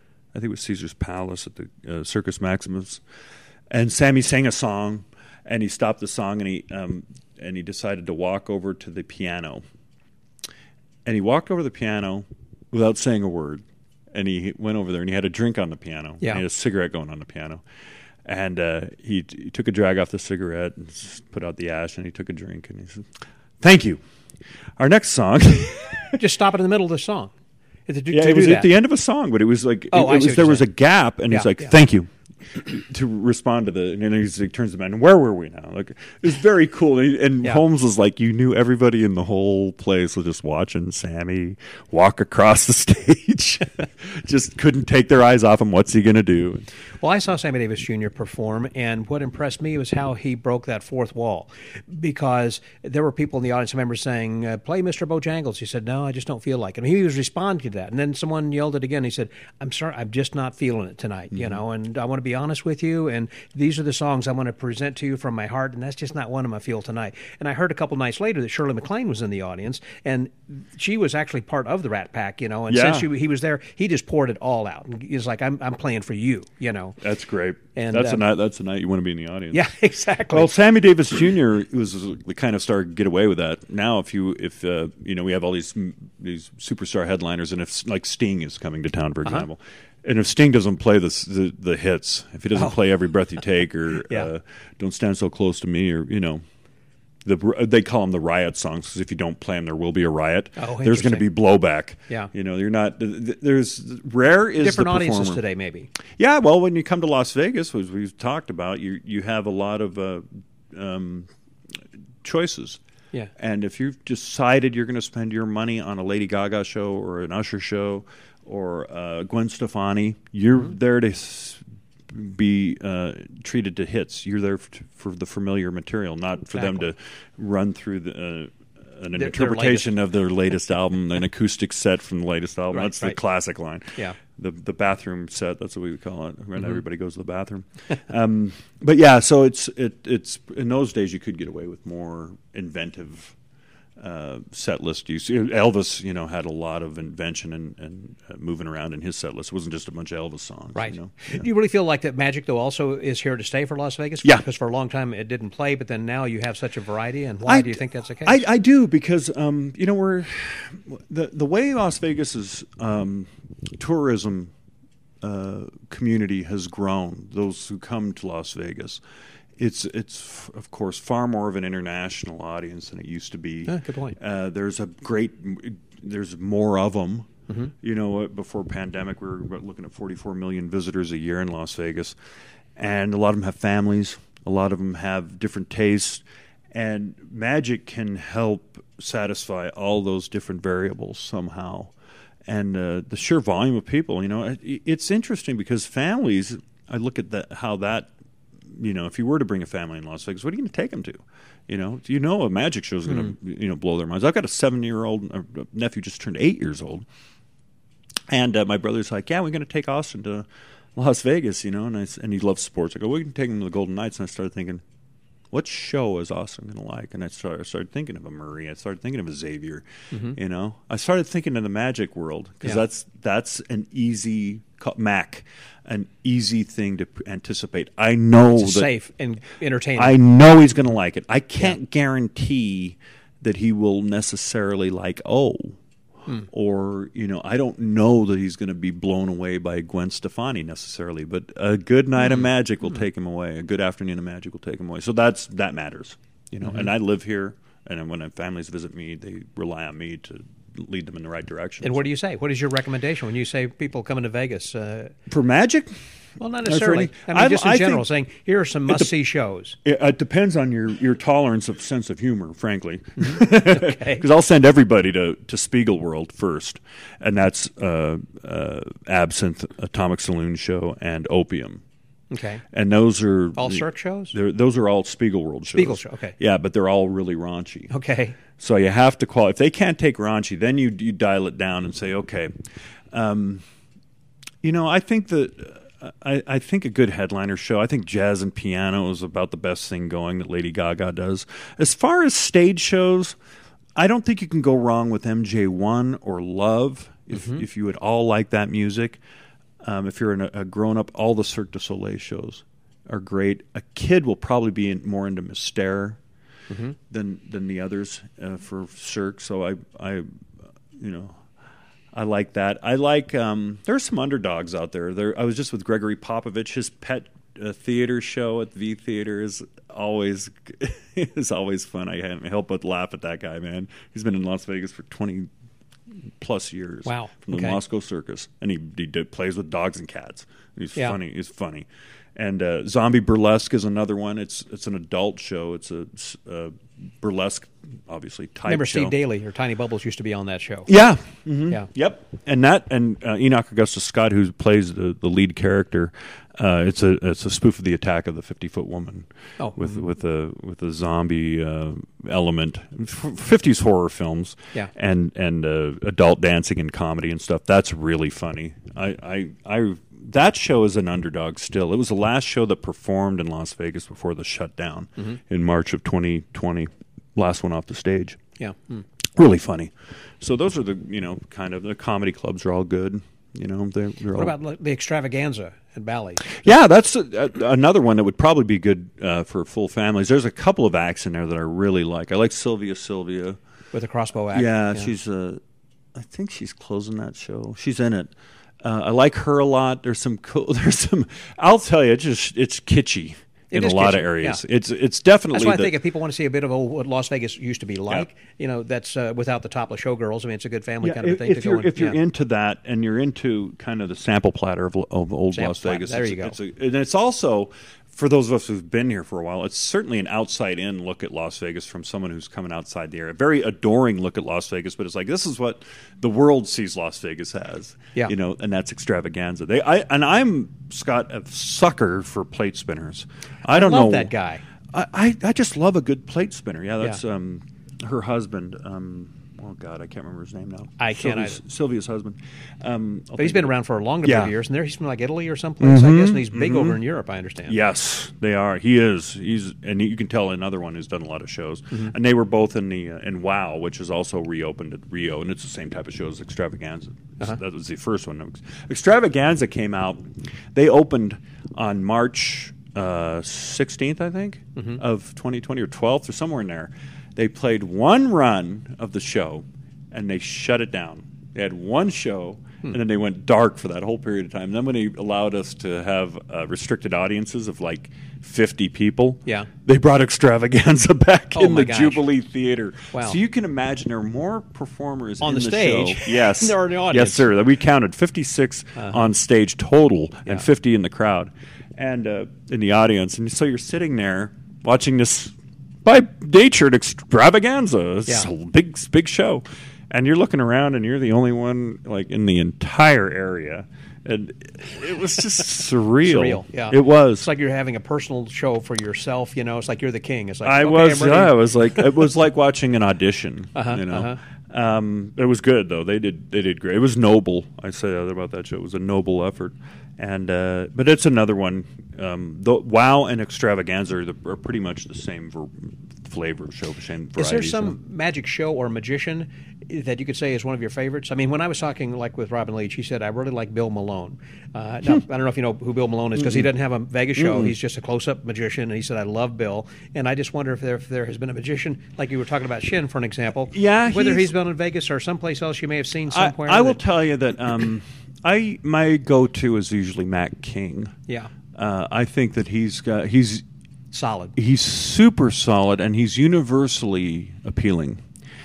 Palace at the Circus Maximus. And Sammy sang a song, and he stopped the song, and he decided to walk over to the piano. And he walked over to the piano without saying a word. And he went over there and he had a drink on the piano. Yeah. He had a cigarette going on the piano. And he took a drag off the cigarette and put out the ash, and he took a drink and he said, "Thank you. Our next song." Just stop it in the middle of the song. It was at the end of a song, but it was like there was a gap, and he's like, "Thank you." to respond to the, and then he turns to the man, where were we now? Like, it's very cool. And Holmes was like, you knew everybody in the whole place was just watching Sammy walk across the stage. Just couldn't take their eyes off him. What's he going to do? Well, I saw Sammy Davis Jr. perform, and what impressed me was how he broke that fourth wall, because there were people in the audience, I remember saying, play Mr. Bojangles. He said, no, I just don't feel like it. And he was responding to that. And then someone yelled it again. He said, I'm sorry, I'm just not feeling it tonight, you know, and I want to be honest with you, and these are the songs I want to present to you from my heart, and that's just not one of them I feel tonight. And I heard a couple nights later that Shirley MacLaine was in the audience, and she was actually part of the Rat Pack, you know, and since he was there, he just poured it all out. And he was like, I'm playing for you, you know. That's great. And that's a night you want to be in the audience. Yeah, exactly. Well, Sammy Davis Jr. was the kind of star to get away with that. Now, if you know, we have all these superstar headliners, and if like Sting is coming to town, for example, and if Sting doesn't play the hits, if he doesn't play Every Breath You Take or Don't Stand So Close to Me, or you know. They call them the riot songs, because if you don't play them, there will be a riot. Oh, there's going to be blowback. Yeah, you know, you're not. There's rare is different the audiences performer. today, maybe. Yeah, well, when you come to Las Vegas, as we've talked about, you have a lot of choices. Yeah, and if you've decided you're going to spend your money on a Lady Gaga show or an Usher show or Gwen Stefani, you're there to be treated to hits. You're there for the familiar material, not for them to run through an interpretation of their latest album, an acoustic set from the latest album. That's the classic line. Yeah, the bathroom set. That's what we would call it. When everybody goes to the bathroom. But yeah, so it's in those days you could get away with more inventive set list use. Elvis, you know, had a lot of invention and moving around in his set list. It wasn't just a bunch of Elvis songs. Right. You know? Do you really feel like that Magic, though, also is here to stay for Las Vegas? Yeah. Because for a long time it didn't play, but then now you have such a variety. And why do you think that's the case? I do, because you know, we're the way Las Vegas's tourism community has grown. Those who come to Las Vegas. It's of course far more of an international audience than it used to be. Good point. There's more of them. You know, before pandemic, we were looking at 44 million visitors a year in Las Vegas, and a lot of them have families. A lot of them have different tastes, and Magic can help satisfy all those different variables somehow. And the sheer volume of people, you know, it's interesting because families. I look at how that. You know, if you were to bring a family in Las Vegas, what are you going to take them to? You know, a magic show is going to, blow their minds. I've got a 7-year-old nephew just turned 8 years old, and my brother's like, "Yeah, we're going to take Austin to Las Vegas," you know, and he loves sports. I go, "We can take him to the Golden Knights," and I started thinking, what show is Austin going to like? And I started thinking of a Murray. I started thinking of a Xavier. You know, I started thinking of the Magic world, because that's an easy Mac. An easy thing to anticipate. I know it's safe and entertaining. I know he's going to like it. I can't guarantee that he will necessarily like or you know, I don't know that he's going to be blown away by Gwen Stefani necessarily. But a good night of Magic will take him away. A good afternoon of Magic will take him away. So that matters. You know, and I live here, and when families visit me, they rely on me to lead them in the right direction. And what do you say? What is your recommendation when you say people coming to Vegas? For Magic? Well, not necessarily. I mean, just in general, saying, here are some must-see shows. It depends on your tolerance of sense of humor, frankly. Okay. Because I'll send everybody to Spiegelworld first, and that's Absinthe, Atomic Saloon Show, and Opium. Okay. And those are... all Cirque shows? Those are all Spiegelworld shows. Spiegel show, okay. Yeah, but they're all really raunchy. Okay. So you have to qualify. If they can't take raunchy, then you dial it down and say, okay. You know, I think that... I think a good headliner show, I think Jazz and Piano is about the best thing going that Lady Gaga does. As far as stage shows, I don't think you can go wrong with MJ1 or Love if you would all like that music. If you're a grown-up, all the Cirque du Soleil shows are great. A kid will probably be more into Mystère than the others for Cirque. So I like that. I like there's some underdogs out there. I was just with Gregory Popovich. His pet theater show at the V Theater is always fun. I can't help but laugh at that guy, man. He's been in Las Vegas for 20 plus years. Wow. From the Moscow Circus, and he plays with dogs and cats. He's funny. He's funny. And Zombie Burlesque is another one. It's an adult show. It's a burlesque, obviously, type Remember show. Steve Daly or Tiny Bubbles used to be on that show. Yeah. Mm-hmm. Yeah. Yep. And Enoch Augustus Scott, who plays the lead character, it's a spoof of the Attack of the 50-Foot Woman. With a zombie element. 50s horror films. Yeah. And adult dancing and comedy and stuff. That's really funny. That show is an underdog still. It was the last show that performed in Las Vegas before the shutdown in March of 2020. Last one off the stage. Yeah. Really funny. So those are the, kind of the comedy clubs are all good. They're What about the Extravaganza at Bally's? Yeah, that's another one that would probably be good for full families. There's a couple of acts in there that I really like. I like Sylvia. With a crossbow act. Yeah. She's, I think she's closing that show. She's in it. I like her a lot. There's some. I'll tell you, it's kitschy in a lot of areas. Yeah. It's definitely. That's why I think if people want to see a bit of what Las Vegas used to be like, that's without the topless showgirls. I mean, it's a good family kind of thing. If you're into that and you're into kind of the sample platter of old Las Vegas, there you go. And it's also, for those of us who've been here for a while, it's certainly an outside-in look at Las Vegas from someone who's coming outside the area. A very adoring look at Las Vegas, but it's like, this is what the world sees Las Vegas as. Yeah. And that's Extravaganza. I'm, Scott, a sucker for plate spinners. I don't know that guy. I just love a good plate spinner. Yeah, that's her husband. Oh, God, I can't remember his name now. I can't either. Sylvia's husband. But he's been around for a long number of years, and he's from like Italy or someplace, I guess, and he's big over in Europe, I understand. Yes, they are. He is. And you can tell another one who's done a lot of shows. And they were both in WOW, which is also reopened at Rio, and it's the same type of show as Extravaganza. So that was the first one. Extravaganza came out. They opened on March 16th, I think, of 2020, or 12th, or somewhere in there. They played one run of the show, and they shut it down. They had one show, and then they went dark for that whole period of time. And then when they allowed us to have restricted audiences of like 50 people, they brought Extravaganza back in the Jubilee Theater. Wow. So you can imagine there are more performers on in the stage. Show. Yes. There are in the audience. Yes, sir. We counted 56 on stage total and 50 in the crowd and in the audience. And so you're sitting there watching this by nature Extravaganza. It's a big show. And you're looking around and you're the only one like in the entire area. And it was just surreal. Yeah. It was. It's like you're having a personal show for yourself, It's like you're the king. It's like it was like watching an audition, It was good though. They did great. It was noble. I say that about that show. It was a noble effort. And but it's another one. The WOW and Extravaganza are pretty much the same flavor show. Same variety. Is there some magic show or magician that you could say is one of your favorites? I mean, when I was talking like with Robin Leach, he said I really like Bill Malone. Now, I don't know if you know who Bill Malone is because he doesn't have a Vegas show. He's just a close-up magician, and he said I love Bill. And I just wonder if there has been a magician like you were talking about Shin, for an example. Yeah, whether he's been in Vegas or someplace else you may have seen somewhere. I will tell you that. My go-to is usually Mac King. Yeah. I think that he's solid. He's super solid, and he's universally appealing.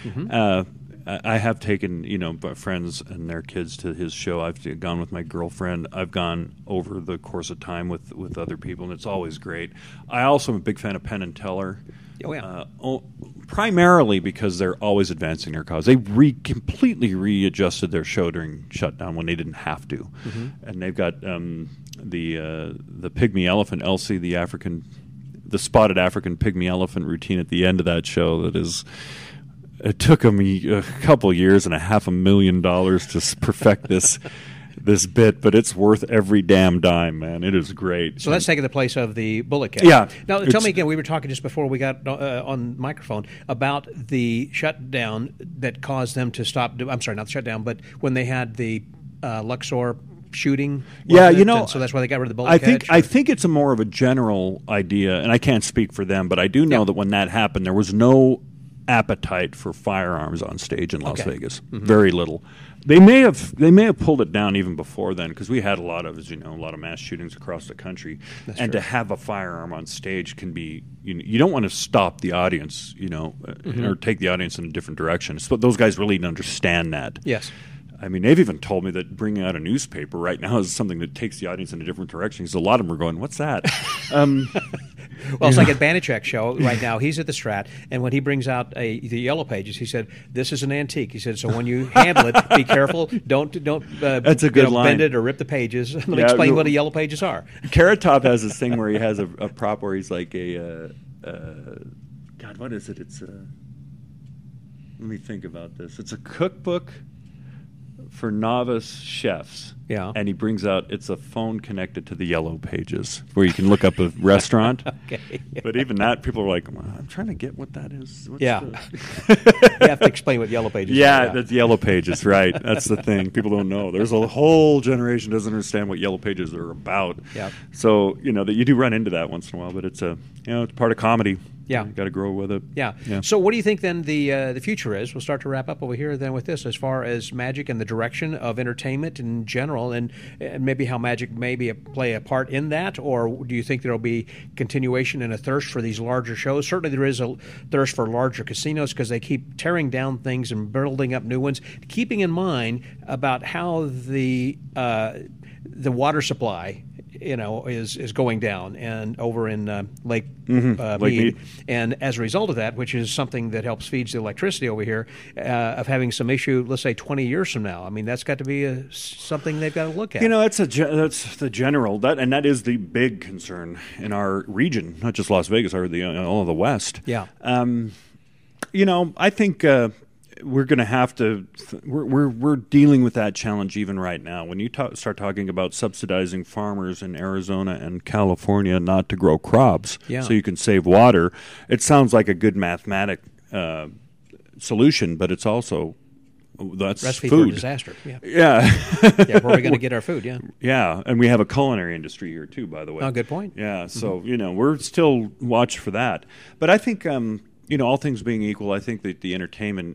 I have taken friends and their kids to his show. I've gone with my girlfriend. I've gone over the course of time with other people, and it's always great. I also am a big fan of Penn and Teller. Oh, yeah. Primarily because they're always advancing their cause. They completely readjusted their show during shutdown when they didn't have to, and they've got the pygmy elephant, Elsie, the spotted African pygmy elephant routine at the end of that show. That is, it took them a couple years and $500,000 to perfect this bit, but it's worth every damn dime, man. It is great. So that's taking the place of the bullet catch. Yeah. Now, tell me again, we were talking just before we got on microphone about the shutdown that caused them to stop. I'm sorry, not the shutdown, but when they had the Luxor shooting. Yeah, and so that's why they got rid of the bullet catch. I think it's a more of a general idea, and I can't speak for them, but I do know that when that happened, there was no appetite for firearms on stage in Las Vegas. Very little. They may have pulled it down even before then because we had a lot of mass shootings across the country. That's and true. To have a firearm on stage can be you don't want to stop the audience or take the audience in a different direction. So those guys really didn't understand that. Yes. I mean, they've even told me that bringing out a newspaper right now is something that takes the audience in a different direction. Because a lot of them are going, "What's that?" Well, it's like at Banachek's show right now. He's at the Strat, and when he brings out the Yellow Pages, he said, "This is an antique." He said, "So when you handle it, be careful. Don't That's a good line. bend it or rip the pages." Let me explain what the Yellow Pages are. Carrot Top has this thing where he has a prop where he's like God, what is it? It's let me think about this. It's a cookbook for novice chefs. Yeah. And he brings out, it's a phone connected to the Yellow Pages where you can look up a restaurant. Okay. But even that, people are like, well, I'm trying to get what that is. What's Yeah. the-" You have to explain what Yellow Pages are. Yeah, that's Yellow Pages, right. That's the thing. People don't know. There's a whole generation doesn't understand what Yellow Pages are about. Yep. So, that you do run into that once in a while, but it's it's part of comedy. Yeah. You got to grow with it. Yeah. So what do you think then the future is? We'll start to wrap up over here then with this as far as magic and the direction of entertainment in general and maybe how magic maybe play a part in that, or do you think there will be continuation and a thirst for these larger shows? Certainly there is a thirst for larger casinos because they keep tearing down things and building up new ones, keeping in mind about how the water supply is going down and over in Lake Mead. And as a result of that, which is something that helps feeds the electricity over here, of having some issue, let's say 20 years from now. I mean, that's got to be something they've got to look at. That's the general, and that is the big concern in our region, not just Las Vegas, or all of the West. Yeah. I think we're going to have to. We're dealing with that challenge even right now. When you start talking about subsidizing farmers in Arizona and California not to grow crops, so you can save water, it sounds like a good mathematic solution, but it's also that's recipe food. for disaster. Yeah. Yeah. Yeah. Where are we going to get our food? Yeah. Yeah, and we have a culinary industry here too, by the way. Oh, good point. Yeah. So we're still watch for that, but I think. All things being equal, I think that the entertainment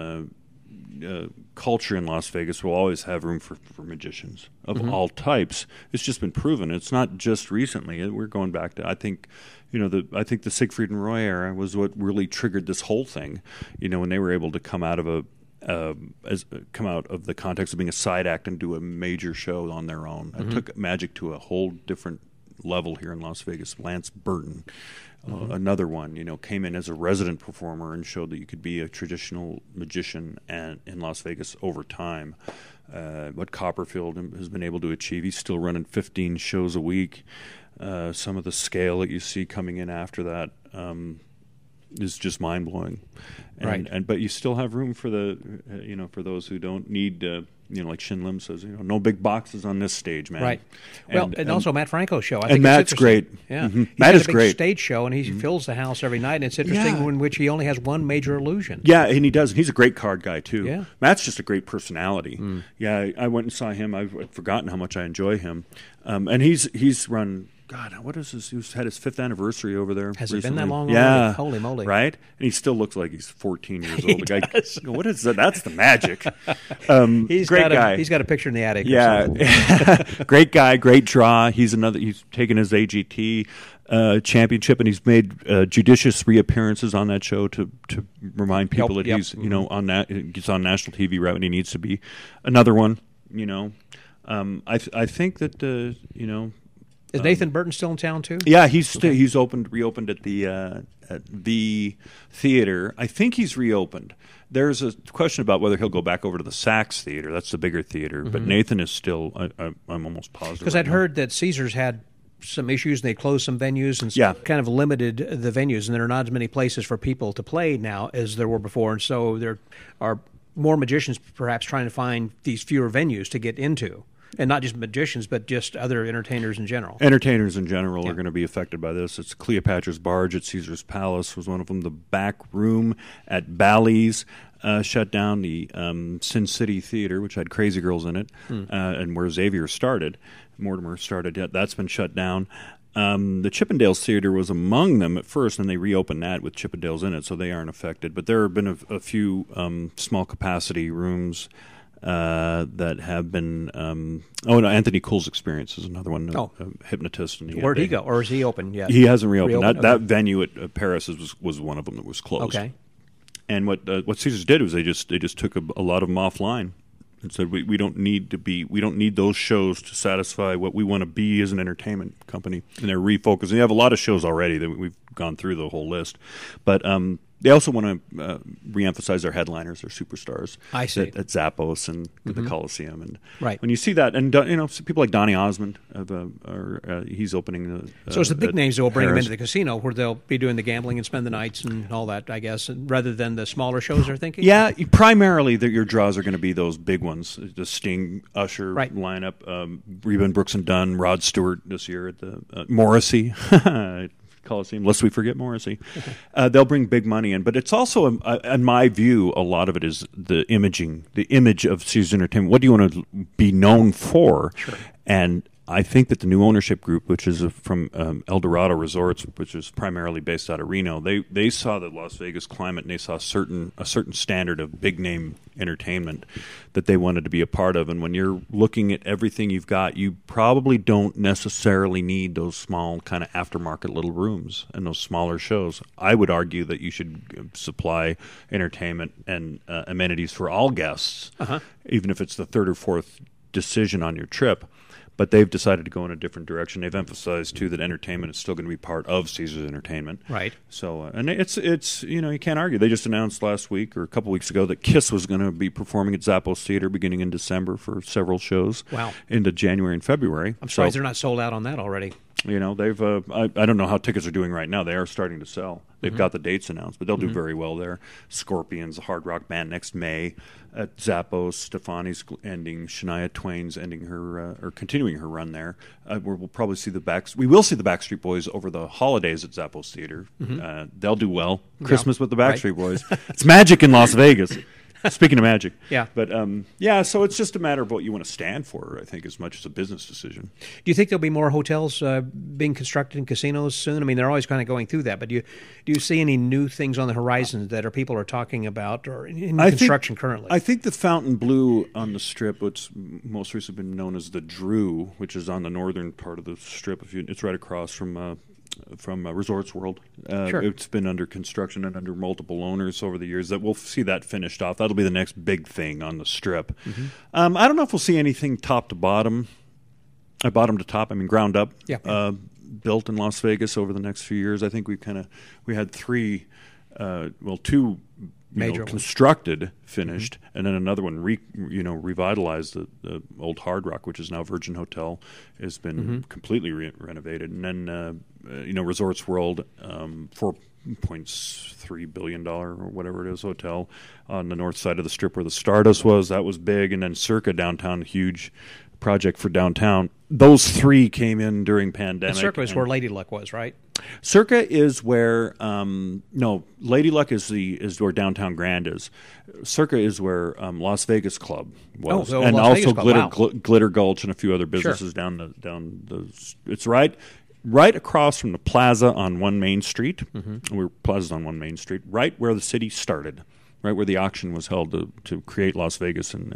culture in Las Vegas will always have room for magicians of all types. It's just been proven. It's not just recently. We're going back to, I think, I think the Siegfried and Roy era was what really triggered this whole thing. When they were able to come out of come out of the context of being a side act and do a major show on their own. It took magic to a whole different level here in Las Vegas. Lance Burton. Another one, came in as a resident performer and showed that you could be a traditional magician in Las Vegas over time. What Copperfield has been able to achieve, he's still running 15 shows a week. Some of the scale that you see coming in after that is just mind blowing. Right. But you still have room for for those who don't need. Like Shin Lim says, no big boxes on this stage, man. Right. And also Matt Franco's show. I think and Matt's great. Yeah. Mm-hmm. Matt is a big great. Stage show, and he fills the house every night. And it's interesting in which he only has one major illusion. Yeah, and he does. He's a great card guy too. Yeah. Matt's just a great personality. Yeah, I went and saw him. I've forgotten how much I enjoy him. And he's run. God, what is this? He's had his 5th anniversary over there. Has recently. it been that long? Yeah. Already? Holy moly. Right? And he still looks like he's 14 years old. He The guy, does. what is that? That's the magic. He's great guy. He's got a picture in the attic. Yeah. Great guy, great draw. He's taken his AGT championship, and he's made judicious reappearances on that show to remind people that he's on that he's on national TV right when he needs to be. Another one, I think that Is Nathan Burton still in town too? Yeah, he's reopened at the theater. I think he's reopened. There's a question about whether he'll go back over to the Saks Theater. That's the bigger theater. But Nathan is still. I'm almost positive. Because I'd heard that Caesars had some issues and they closed some venues and kind of limited the venues, and there are not as many places for people to play now as there were before, and so there are more magicians perhaps trying to find these fewer venues to get into. And not just magicians, but just other entertainers in general. Entertainers in general are going to be affected by this. It's Cleopatra's Barge at Caesar's Palace was one of them. The Back Room at Bally's shut down. The Sin City Theater, which had Crazy Girls in it, and where Xavier started, Mortimer started. That's been shut down. The Chippendales Theater was among them at first, and they reopened that with Chippendales in it, so they aren't affected. But there have been a few small capacity rooms that have been. Anthony Cool's Experience is another one. A hypnotist. And where'd he go, or is he open yet? He hasn't reopened. That venue at Paris was one of them that was closed. Okay. And what Caesars did was they just took a lot of them offline and said we don't need those shows to satisfy what we want to be as an entertainment company. And they're refocusing. They have a lot of shows already that we've gone through the whole list, but they also want to reemphasize their headliners, their superstars. I see. At Zappos and the Coliseum, and right. when you see that, and people like Donny Osmond, he's opening. So it's the big names that will bring them Harris. into the casino, where they'll be doing the gambling and spend the nights and all that, I guess, rather than the smaller shows. They're thinking. Yeah, primarily your draws are going to be those big ones: the Sting, Usher lineup, Reba and Brooks and Dunn, Rod Stewart this year at the Morrissey. Coliseum, lest we forget Morrissey. They'll bring big money in, but it's also, in my view, a lot of it is the image of Caesars Entertainment. What do you want to be known for? Sure. And I think that the new ownership group, which is from El Dorado Resorts, which is primarily based out of Reno, they saw the Las Vegas climate, and they saw a certain standard of big name entertainment that they wanted to be a part of. And when you're looking at everything you've got, you probably don't necessarily need those small kind of aftermarket little rooms and those smaller shows. I would argue that you should supply entertainment and amenities for all guests, even if it's the third or fourth decision on your trip. But they've decided to go in a different direction. They've emphasized too that entertainment is still going to be part of Caesars Entertainment. Right. So, and it's you can't argue. They just announced last week or a couple weeks ago that Kiss was going to be performing at Zappos Theater beginning in December for several shows. Wow. Into January and February. I'm surprised they're not sold out on that already. They've. I don't know how tickets are doing right now. They are starting to sell. They've got the dates announced, but they'll do very well there. Scorpions, a hard rock band, next May at Zappos. Stefani's ending. Shania Twain's ending her or continuing her run there. We'll probably see we will see the Backstreet Boys over the holidays at Zappos Theater. They'll do well. Christmas with the Backstreet Boys. It's magic in Las Vegas. Speaking of magic. Yeah. But, so it's just a matter of what you want to stand for, I think, as much as a business decision. Do you think there'll be more hotels being constructed in casinos soon? I mean, they're always kind of going through that, but do you see any new things on the horizon that people are talking about or in construction currently? I think the Fontainebleau on the Strip, which most recently been known as the Drew, which is on the northern part of the Strip. It's right across from Resorts World. Sure. It's been under construction and under multiple owners over the years. That we'll see that finished off. That'll be the next big thing on the Strip. I don't know if we'll see anything top to bottom, bottom to top. I mean, ground up. Yeah. Built in Las Vegas over the next few years. I think we had two. Major constructed, finished, and then another one revitalized. The old Hard Rock, which is now Virgin Hotel, has been completely renovated. And then Resorts World, $4.3 billion or whatever it is hotel on the north side of the Strip where the Stardust was. That was big, and then Circa downtown, huge project for downtown. Those three came in during pandemic. And Circa is where Lady Luck was, right? Circa is where Lady Luck is where Downtown Grand is. Circa is where Las Vegas Club was, and Las also Vegas Club. Glitter Gulch and a few other businesses down the. It's right across from the plaza on 1 Main Street. We're plazas on 1 Main Street, right where the city started. Right where the auction was held to create Las Vegas in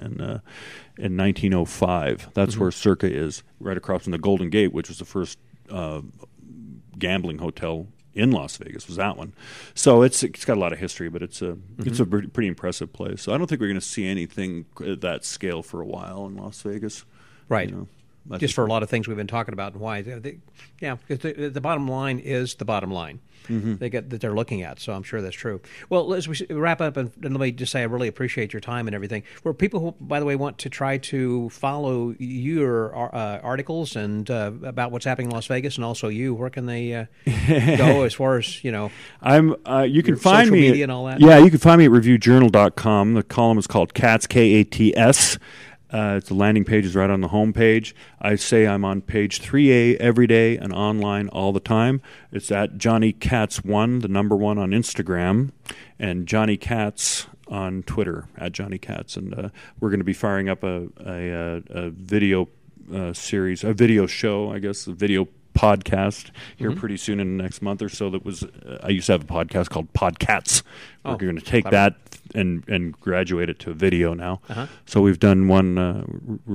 1905. That's where Circa is, right across from the Golden Gate, which was the first gambling hotel in Las Vegas. Was that one? So it's got a lot of history, but it's a pretty impressive place. So I don't think we're going to see anything at that scale for a while in Las Vegas. Right. Just for a lot of things we've been talking about and why. The bottom line is the bottom line that they're looking at. So I'm sure that's true. Well, as we wrap up, and let me just say I really appreciate your time and everything. For people who, by the way, want to try to follow your articles and about what's happening in Las Vegas and also you, where can they go as far as, you can find me media and all that? Yeah, you can find me at reviewjournal.com. The column is called Katz, K-A-T-S. The landing page is right on the home page. I say I'm on page 3A every day and online all the time. It's at Johnny Katz 1, the number 1 on Instagram, and Johnny Katz on Twitter, at Johnny Katz. And we're going to be firing up a video series, a video show, I guess, a video podcast here pretty soon in the next month or so. I used to have a podcast called Podcats. We're going to take that and graduate it to video now. So we've done one.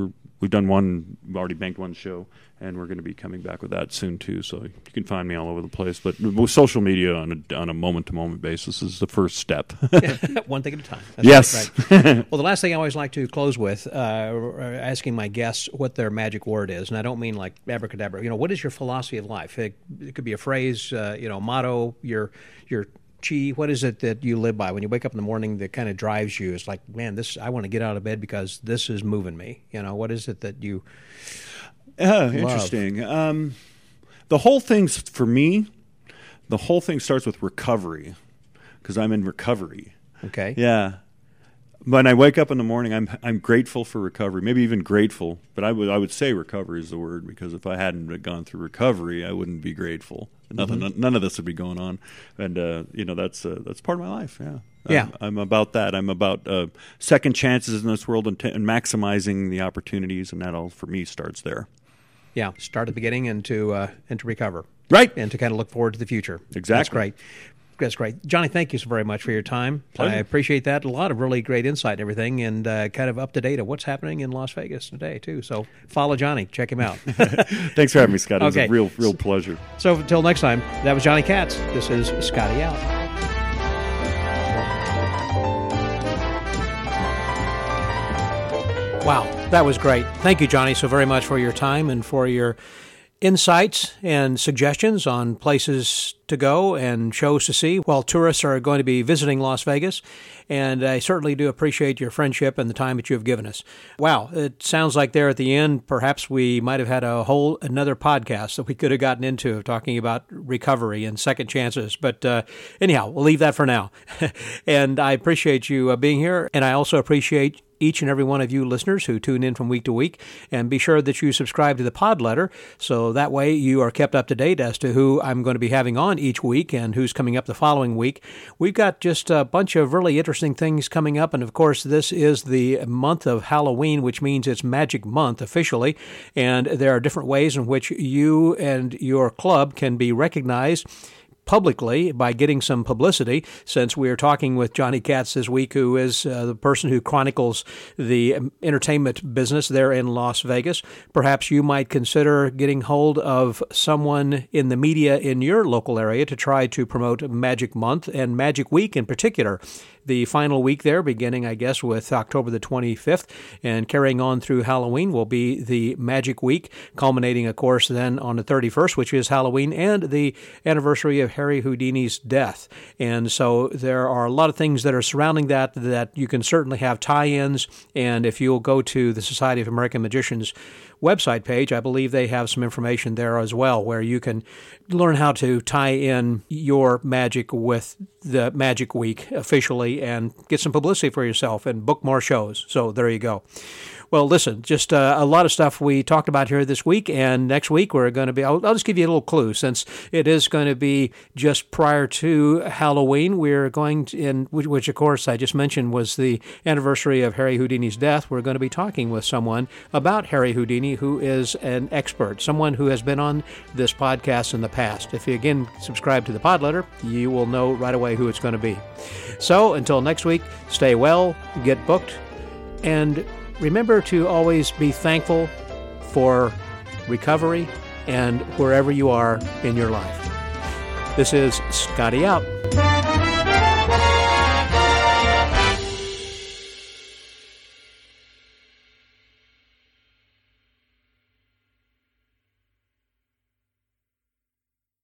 we've done one, we've already banked one show, and we're going to be coming back with that soon too. So you can find me all over the place. But with social media on a moment-to-moment basis is the first step. One thing at a time. That's yes. Right. Well, the last thing I always like to close with, asking my guests what their magic word is, and I don't mean like abracadabra. What is your philosophy of life? It could be a phrase, motto, your chi. What is it that you live by when you wake up in the morning that kind of drives you? It's like, man, I want to get out of bed because this is moving me. What is it that you love? Interesting. The whole thing, for me, the whole thing starts with recovery, because I'm in recovery. Okay. Yeah. When I wake up in the morning, I'm grateful for recovery, maybe even grateful, but I would say recovery is the word, because if I hadn't gone through recovery, I wouldn't be grateful. None of this would be going on, and that's part of my life. Yeah, yeah. I'm about that. I'm about second chances in this world and maximizing the opportunities, and that all for me starts there. Yeah, start at the beginning and to recover, right, and to kind of look forward to the future. Exactly. That's great. That's great. Johnny, thank you so very much for your time. Pleasure. I appreciate that. A lot of really great insight and everything, and kind of up to date of what's happening in Las Vegas today, too. So follow Johnny. Check him out. Thanks for having me, Scott. It was a real pleasure. So until next time, that was Johnny Katz. This is Scotty out. Wow, that was great. Thank you, Johnny, so very much for your time and for your insights and suggestions on places to go and shows to see while tourists are going to be visiting Las Vegas. And I certainly do appreciate your friendship and the time that you have given us. Wow, it sounds like there at the end, perhaps we might have had another podcast that we could have gotten into talking about recovery and second chances. But anyhow, we'll leave that for now. And I appreciate you being here. And I also appreciate each and every one of you listeners who tune in from week to week, and be sure that you subscribe to the pod letter so that way you are kept up to date as to who I'm going to be having on each week and who's coming up the following week. We've got just a bunch of really interesting things coming up, and of course this is the month of Halloween, which means it's Magic Month officially, and there are different ways in which you and your club can be recognized publicly by getting some publicity, since we are talking with Johnny Katz this week, who is the person who chronicles the entertainment business there in Las Vegas. Perhaps you might consider getting hold of someone in the media in your local area to try to promote Magic Month and Magic Week in particular. The final week there, beginning, I guess, with October the 25th and carrying on through Halloween, will be the Magic Week, culminating, of course, then on the 31st, which is Halloween, and the anniversary of Harry Houdini's death. And so there are a lot of things that are surrounding that you can certainly have tie-ins. And if you'll go to the Society of American Magicians website page, I believe they have some information there as well, where you can learn how to tie in your magic with the Magic Week officially and get some publicity for yourself and book more shows. So there you go. Well, listen, just a lot of stuff we talked about here this week, and next week we're going to be, I'll just give you a little clue, since it is going to be just prior to Halloween. We're going to, which of course I just mentioned was the anniversary of Harry Houdini's death. We're going to be talking with someone about Harry Houdini who is an expert, someone who has been on this podcast in the past. If you again subscribe to the pod letter, you will know right away who it's going to be. So until next week, stay well, get booked, and remember to always be thankful for recovery and wherever you are in your life. This is Scotty out.